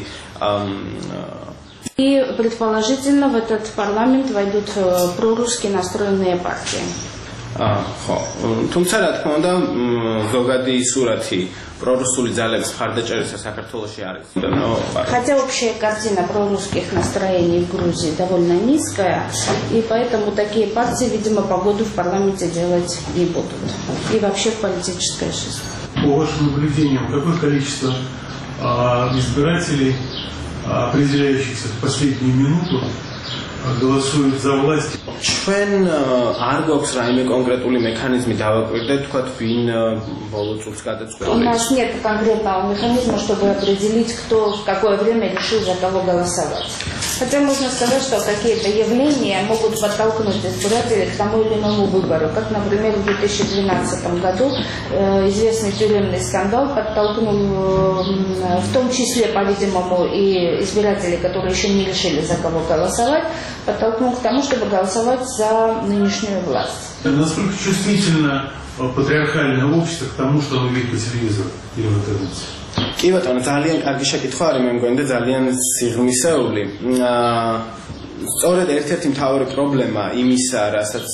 И предположительно в этот парламент войдут прорусски настроенные партии. ხო, თუმცა რა თქმა უნდა, ზოგადი სურათი პრორუსული ძალების მხარდაჭერისა საქართველოში არის. Хотя общая картина прорусских настроений в Грузии довольно низкая, и поэтому такие партии, видимо, погоду в парламенте делать не будут. И вообще в политической жизни. По вашим наблюдениям, какое количество а, избирателей, а, определяющихся в последнюю минуту, голосуют за власть? ჩვენ არ გვაქვს რაიმე კონკრეტული მექანიზმი დავაკვირდეთ, თქვათ, ვინ ბოლო წუთს გადაწყვეტს. У нас нет конкретного механизма, чтобы определить, кто в какое время решил за кого голосовать. Хотя можно сказать, что какие-то явления могут подтолкнуть избирателей к тому или иному выбору. Как, например, в две тысячи двенадцатом году э, известный тюремный скандал подтолкнул, э, в том числе, по-видимому, и избирателей, которые еще не решили, за кого голосовать, подтолкнул к тому, чтобы голосовать за нынешнюю власть. Насколько чувствительно патриархальное общество к тому, что оно видит по телевизору или в интернете? კი ბატონო, ძალიან კარგი შეკითხვა არის, მე მგონი და ძალიან სიღრმისეული. სწორედ ერთ-ერთი მთავარი პრობლემა იმისა, რასაც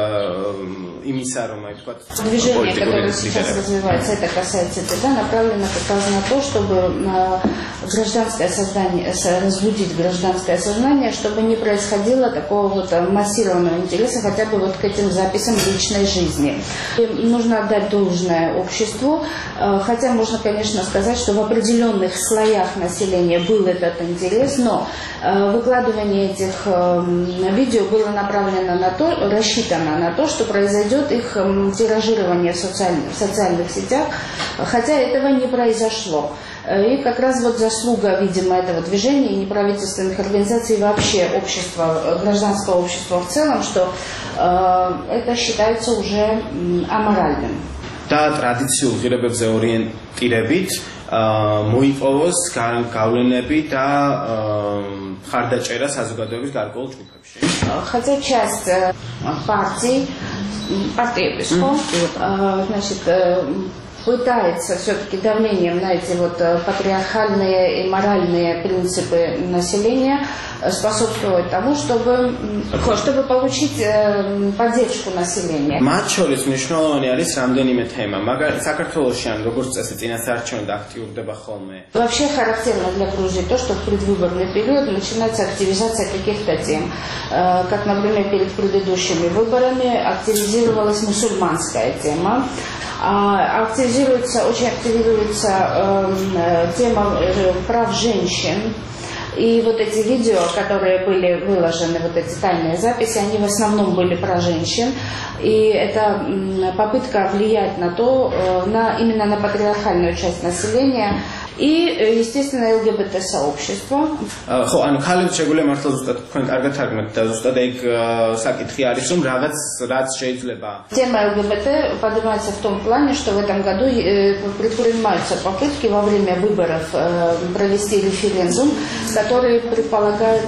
имиса, Рома, движение, которое сейчас развивается, это касается ТЭДа, направлено как раз на то, чтобы гражданское сознание, разбудить гражданское сознание, чтобы не происходило такого вот массированного интереса хотя бы вот к этим записям личной жизни. И нужно отдать должное обществу, хотя можно, конечно, сказать, что в определенных слоях населения был этот интерес, но выкладывание этих видео было направлено на то, рассчитано на то, что произойдет их тиражирование в социальных, в социальных сетях, хотя этого не произошло. И как раз вот заслуга, видимо, этого движения и неправительственных организаций, вообще общества, гражданского общества в целом, что э, это считается уже аморальным. და ტრადიციულ ღირებებზე ორიენტირებით მოიპოვოს გავლენები და მხარდაჭერა საზოგადოების გარკვეულ ჯგუფებში. Хотя часть партий, партий, значит, пытается все-таки давлением на эти вот патриархальные и моральные принципы населения способствовать тому, чтобы, чтобы получить поддержку населения. მათ შორის მნიშვნელოვანი არის რამდენიმე თემა, მაგრამ საქართველოში ან როგორც წესი წინასაარჩევნო აქტიურდება ხოლმე. Вообще характерно для Грузии то, что в предвыборный период начинается активизация каких-то тем. Как, например, перед предыдущими выборами активизировалась мусульманская тема. Активизируется, очень активируется э, тема прав женщин. И вот эти видео, которые были выложены, вот эти тайные записи, они в основном были про женщин. И это попытка влиять на то, на, именно на патриархальную часть населения. И, естественно, ЛГБТ-сообщество. ხო, ანუ ქალებს შეგვიძლია მართლა ზუსტად თქვენ კარგად თარგმნით და ზუსტად ეგ საკითხი არის, რომ რაღაც რაც შეიძლება. Тема ЛГБТ поднимается в том плане, что в этом году предпринимаются попытки во время выборов провести референдум, который предполагает,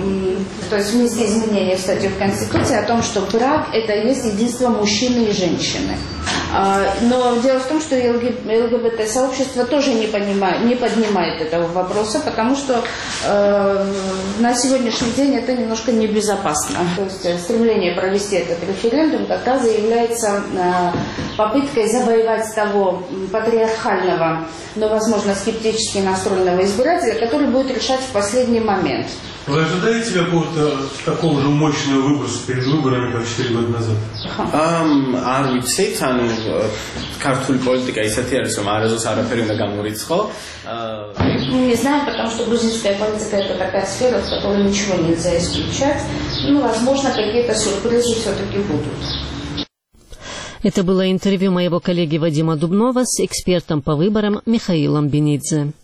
то есть внести изменения в статью в Конституции о том, что брак – это и есть единство мужчины и женщины. Но дело в том, что ЛГБТ-сообщество тоже не, понимает, не поднимает этого вопроса, потому что на сегодняшний день это немножко небезопасно. То есть стремление провести этот референдум как раз является попыткой завоевать того патриархального, но, возможно, скептически настроенного избирателя, который будет решать в последний момент. Вы ожидаете какого-то такого же мощного выброса перед выборами, как четыре года назад? Мы не знаем, потому что грузинская политика — это такая сфера, в которой ничего нельзя исключать. Ну, возможно, какие-то сюрпризы все-таки будут. Это было интервью моего коллеги Вадима Дубнова с экспертом по выборам Михаилом Бенидзе.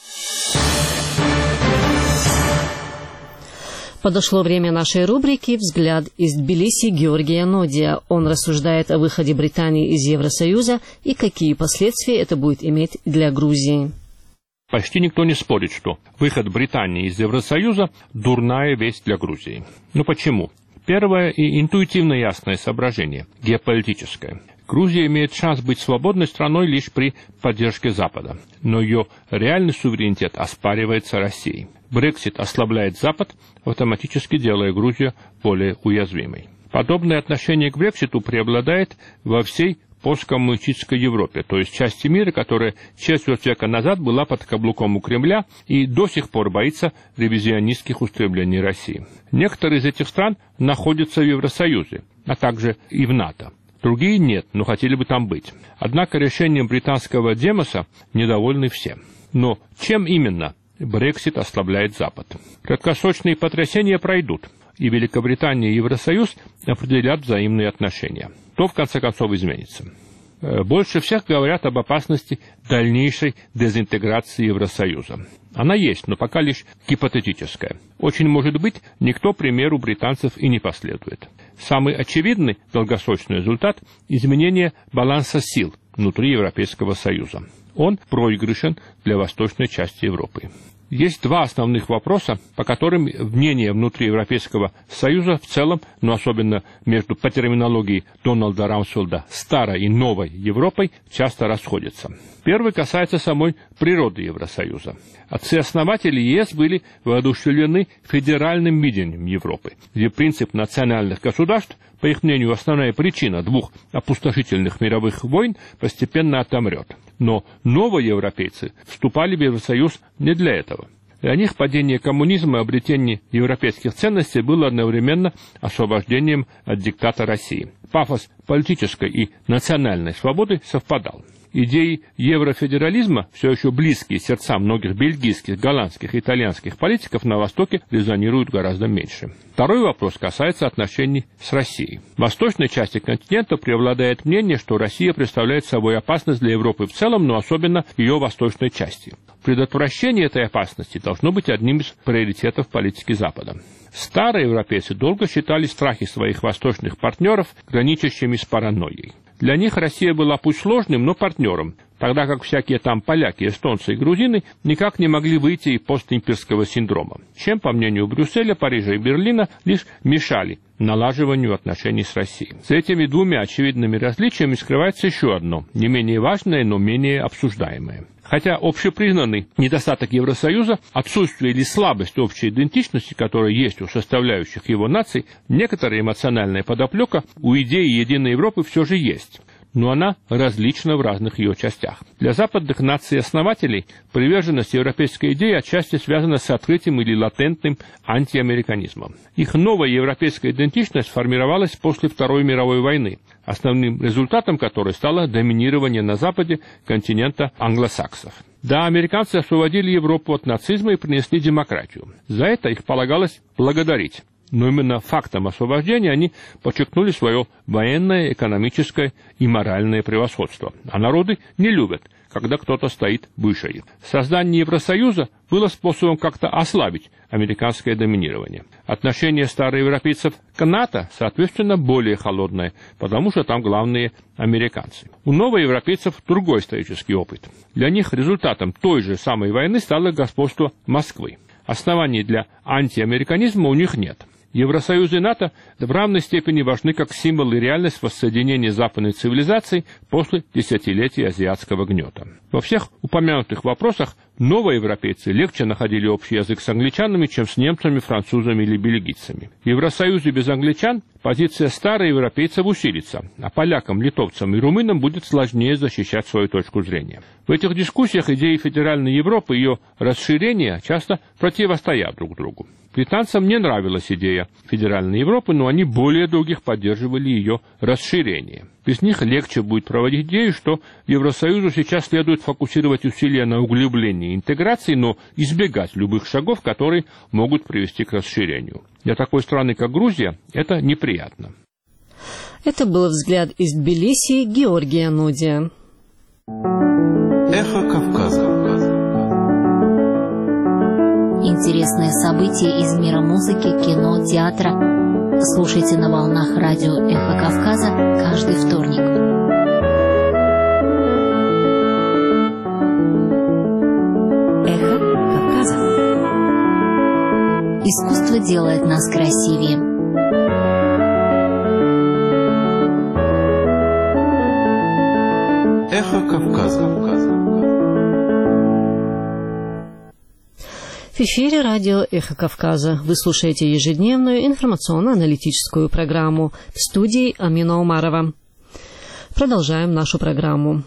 Подошло время нашей рубрики «Взгляд из Тбилиси» Георгия Нодия. Он рассуждает о выходе Британии из Евросоюза и какие последствия это будет иметь для Грузии. Почти никто не спорит, что выход Британии из Евросоюза – дурная весть для Грузии. Но почему? Первое и интуитивно ясное соображение – геополитическое. Грузия имеет шанс быть свободной страной лишь при поддержке Запада, но ее реальный суверенитет оспаривается Россией. Брексит ослабляет Запад, автоматически делая Грузию более уязвимой. Подобное отношение к Брекситу преобладает во всей посткоммунистической Европе, то есть части мира, которая четверть века назад была под каблуком у Кремля и до сих пор боится ревизионистских устремлений России. Некоторые из этих стран находятся в Евросоюзе, а также и в НАТО. Другие нет, но хотели бы там быть. Однако решением британского демоса недовольны все. Но чем именно Брексит ослабляет Запад? Краткосрочные потрясения пройдут, и Великобритания и Евросоюз определят взаимные отношения. То, в конце концов, изменится. Больше всех говорят об опасности дальнейшей дезинтеграции Евросоюза. Она есть, но пока лишь гипотетическая. Очень может быть, никто примеру британцев и не последует. Самый очевидный долгосрочный результат – изменение баланса сил внутри Европейского Союза. Он проигрышен для восточной части Европы. Есть два основных вопроса, по которым мнения внутри Европейского Союза в целом, но особенно между по терминологии Дональда Рамсфелда старой и новой Европой, часто расходятся. Первый касается самой природы Евросоюза. Отцы-основатели ЕС были воодушевлены федеральным видением Европы, где принцип национальных государств, по их мнению, основная причина двух опустошительных мировых войн, постепенно отомрет. Но новые европейцы вступали в Евросоюз не для этого. Для них падение коммунизма и обретение европейских ценностей было одновременно освобождением от диктата России. Пафос политической и национальной свободы совпадал. Идеи еврофедерализма, все еще близкие сердцам многих бельгийских, голландских и итальянских политиков, на Востоке резонируют гораздо меньше. Второй вопрос касается отношений с Россией. В восточной части континента преобладает мнение, что Россия представляет собой опасность для Европы в целом, но особенно ее восточной части. Предотвращение этой опасности должно быть одним из приоритетов политики Запада. Старые европейцы долго считали страхи своих восточных партнеров граничащими с паранойей. Для них Россия была пусть сложным, но партнером, тогда как всякие там поляки, эстонцы и грузины никак не могли выйти из постимперского синдрома, чем, по мнению Брюсселя, Парижа и Берлина, лишь мешали налаживанию отношений с Россией. За этими двумя очевидными различиями скрывается еще одно, не менее важное, но менее обсуждаемое. Хотя общепризнанный недостаток Евросоюза, отсутствие или слабость общей идентичности, которая есть у составляющих его наций, некоторая эмоциональная подоплека у идеи единой Европы все же есть. Но она различна в разных ее частях. Для западных наций-основателей приверженность европейской идеи отчасти связана с открытым или латентным антиамериканизмом. Их новая европейская идентичность сформировалась после Второй мировой войны, основным результатом которой стало доминирование на Западе континента англосаксов. Да, американцы освободили Европу от нацизма и принесли демократию. За это их полагалось благодарить. Но именно фактом освобождения они подчеркнули свое военное, экономическое и моральное превосходство. А народы не любят, когда кто-то стоит выше их. Создание Евросоюза было способом как-то ослабить американское доминирование. Отношение староевропейцев к НАТО, соответственно, более холодное, потому что там главные американцы. У новоевропейцев другой исторический опыт. Для них результатом той же самой войны стало господство Москвы. Оснований для антиамериканизма у них нет. Евросоюз и НАТО в равной степени важны как символ и реальность воссоединения западной цивилизации после десятилетий азиатского гнета. Во всех упомянутых вопросах новоевропейцы легче находили общий язык с англичанами, чем с немцами, французами или бельгийцами. В Евросоюзе без англичан позиция староевропейцев усилится, а полякам, литовцам и румынам будет сложнее защищать свою точку зрения. В этих дискуссиях идеи федеральной Европы и ее расширения часто противостоят друг другу. Британцам не нравилась идея федеральной Европы, но они более других поддерживали ее расширение. Без них легче будет проводить идею, что Евросоюзу сейчас следует фокусировать усилия на углублении интеграции, но избегать любых шагов, которые могут привести к расширению. Для такой страны, как Грузия, это неприятно. Это был взгляд из Тбилиси Георгия Нудия. Эхо Кавказа. Интересные события из мира музыки, кино, театра. Слушайте на волнах радио «Эхо Кавказа» каждый вторник. «Эхо Кавказа». Искусство делает нас красивее. Эхо Кавказа. В эфире радио «Эхо Кавказа». Вы слушаете ежедневную информационно-аналитическую программу в студии Амина Умарова. Продолжаем нашу программу.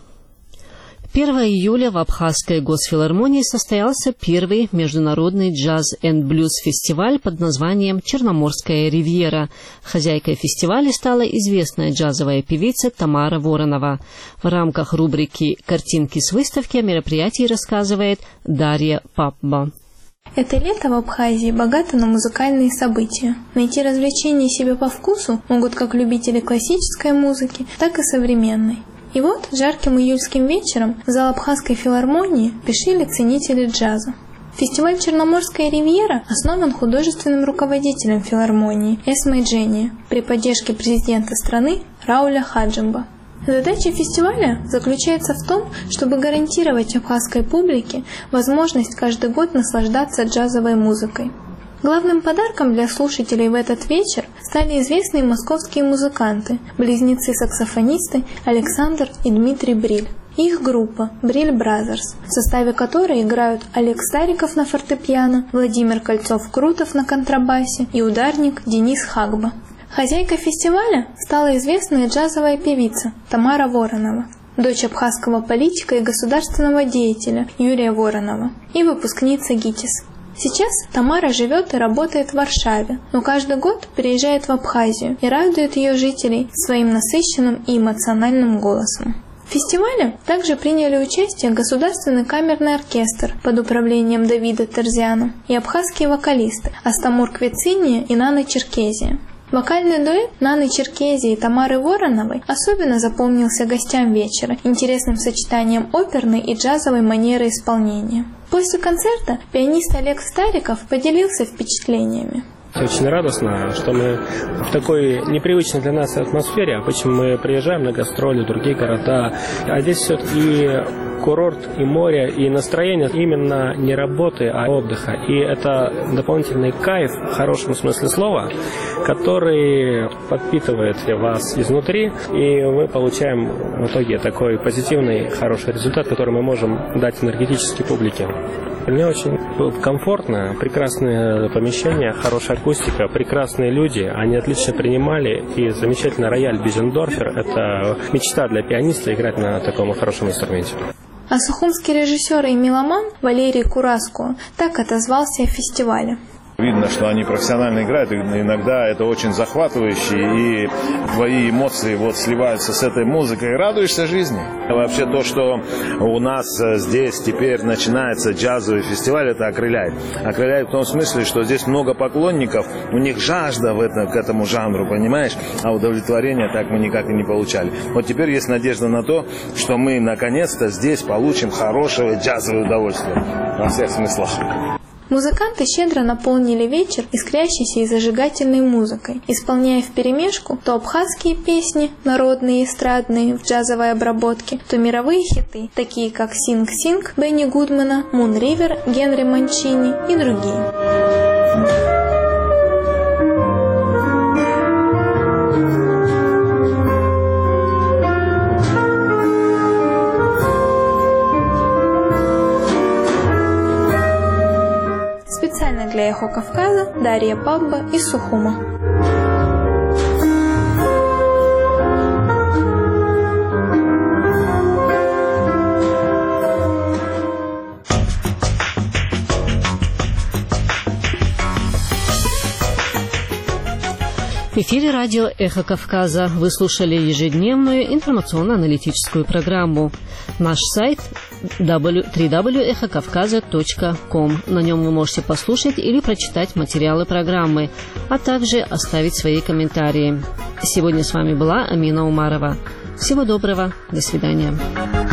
первого июля в Абхазской госфилармонии состоялся первый международный джаз-энд-блюз-фестиваль под названием «Черноморская ривьера». Хозяйкой фестиваля стала известная джазовая певица Тамара Воронова. В рамках рубрики «Картинки с выставки» о мероприятии рассказывает Дарья Папба. Это лето в Абхазии богато на музыкальные события. Найти развлечения себе по вкусу могут как любители классической музыки, так и современной. И вот жарким июльским вечером в зал Абхазской филармонии спешили ценители джаза. Фестиваль «Черноморская ривьера» основан художественным руководителем филармонии Эсмой Дженни при поддержке президента страны Рауля Хаджимба. Задача фестиваля заключается в том, чтобы гарантировать абхазской публике возможность каждый год наслаждаться джазовой музыкой. Главным подарком для слушателей в этот вечер стали известные московские музыканты, близнецы-саксофонисты Александр и Дмитрий Бриль. Их группа «Бриль Бразерс», в составе которой играют Олег Стариков на фортепиано, Владимир Кольцов-Крутов на контрабасе и ударник Денис Хагба. Хозяйкой фестиваля стала известная джазовая певица Тамара Воронова, дочь абхазского политика и государственного деятеля Юрия Воронова и выпускница ГИТИС. Сейчас Тамара живет и работает в Варшаве, но каждый год приезжает в Абхазию и радует ее жителей своим насыщенным и эмоциональным голосом. В фестивале также приняли участие Государственный камерный оркестр под управлением Давида Терзиана и абхазские вокалисты Астамур Квециния и Нана Черкезия. Вокальный дуэт Наны Черкезии и Тамары Вороновой особенно запомнился гостям вечера интересным сочетанием оперной и джазовой манеры исполнения. После концерта пианист Олег Стариков поделился впечатлениями. Очень радостно, что мы в такой непривычной для нас атмосфере. Обычно мы приезжаем на гастроли в другие города, а здесь все-таки курорт и море, и настроение именно не работы, а отдыха. И это дополнительный кайф, в хорошем смысле слова, который подпитывает вас изнутри, и мы получаем в итоге такой позитивный, хороший результат, который мы можем дать энергетически публике. Мне очень комфортно, прекрасное помещение, хорошая акустика, прекрасные люди, они отлично принимали, и замечательный рояль Бизендорфер – это мечта для пианиста играть на таком хорошем инструменте. А сухумский режиссер и меломан Валерий Кураско так отозвался о фестивале. Видно, что они профессионально играют, и иногда это очень захватывающе, и твои эмоции вот сливаются с этой музыкой, и радуешься жизни. Вообще то, что у нас здесь теперь начинается джазовый фестиваль, это окрыляет. Окрыляет в том смысле, что здесь много поклонников, у них жажда в это, к этому жанру, понимаешь, а удовлетворения так мы никак и не получали. Вот теперь есть надежда на то, что мы наконец-то здесь получим хорошее джазовое удовольствие во всех смыслах. Музыканты щедро наполнили вечер искрящейся и зажигательной музыкой, исполняя вперемешку то абхазские песни, народные и эстрадные в джазовой обработке, то мировые хиты, такие как «Синг-Синг» Бенни Гудмана, «Мун Ривер» Генри Манчини и другие. для «Эхо Кавказа» Дарья Пабба из Сухума. В эфире радио «Эхо Кавказа». Вы слушали ежедневную информационно-аналитическую программу. Наш сайт дабл ю дабл ю дабл ю точка эхо кавказа точка ком. На нем вы можете послушать или прочитать материалы программы, а также оставить свои комментарии. Сегодня с вами была Амина Умарова. Всего доброго. До свидания.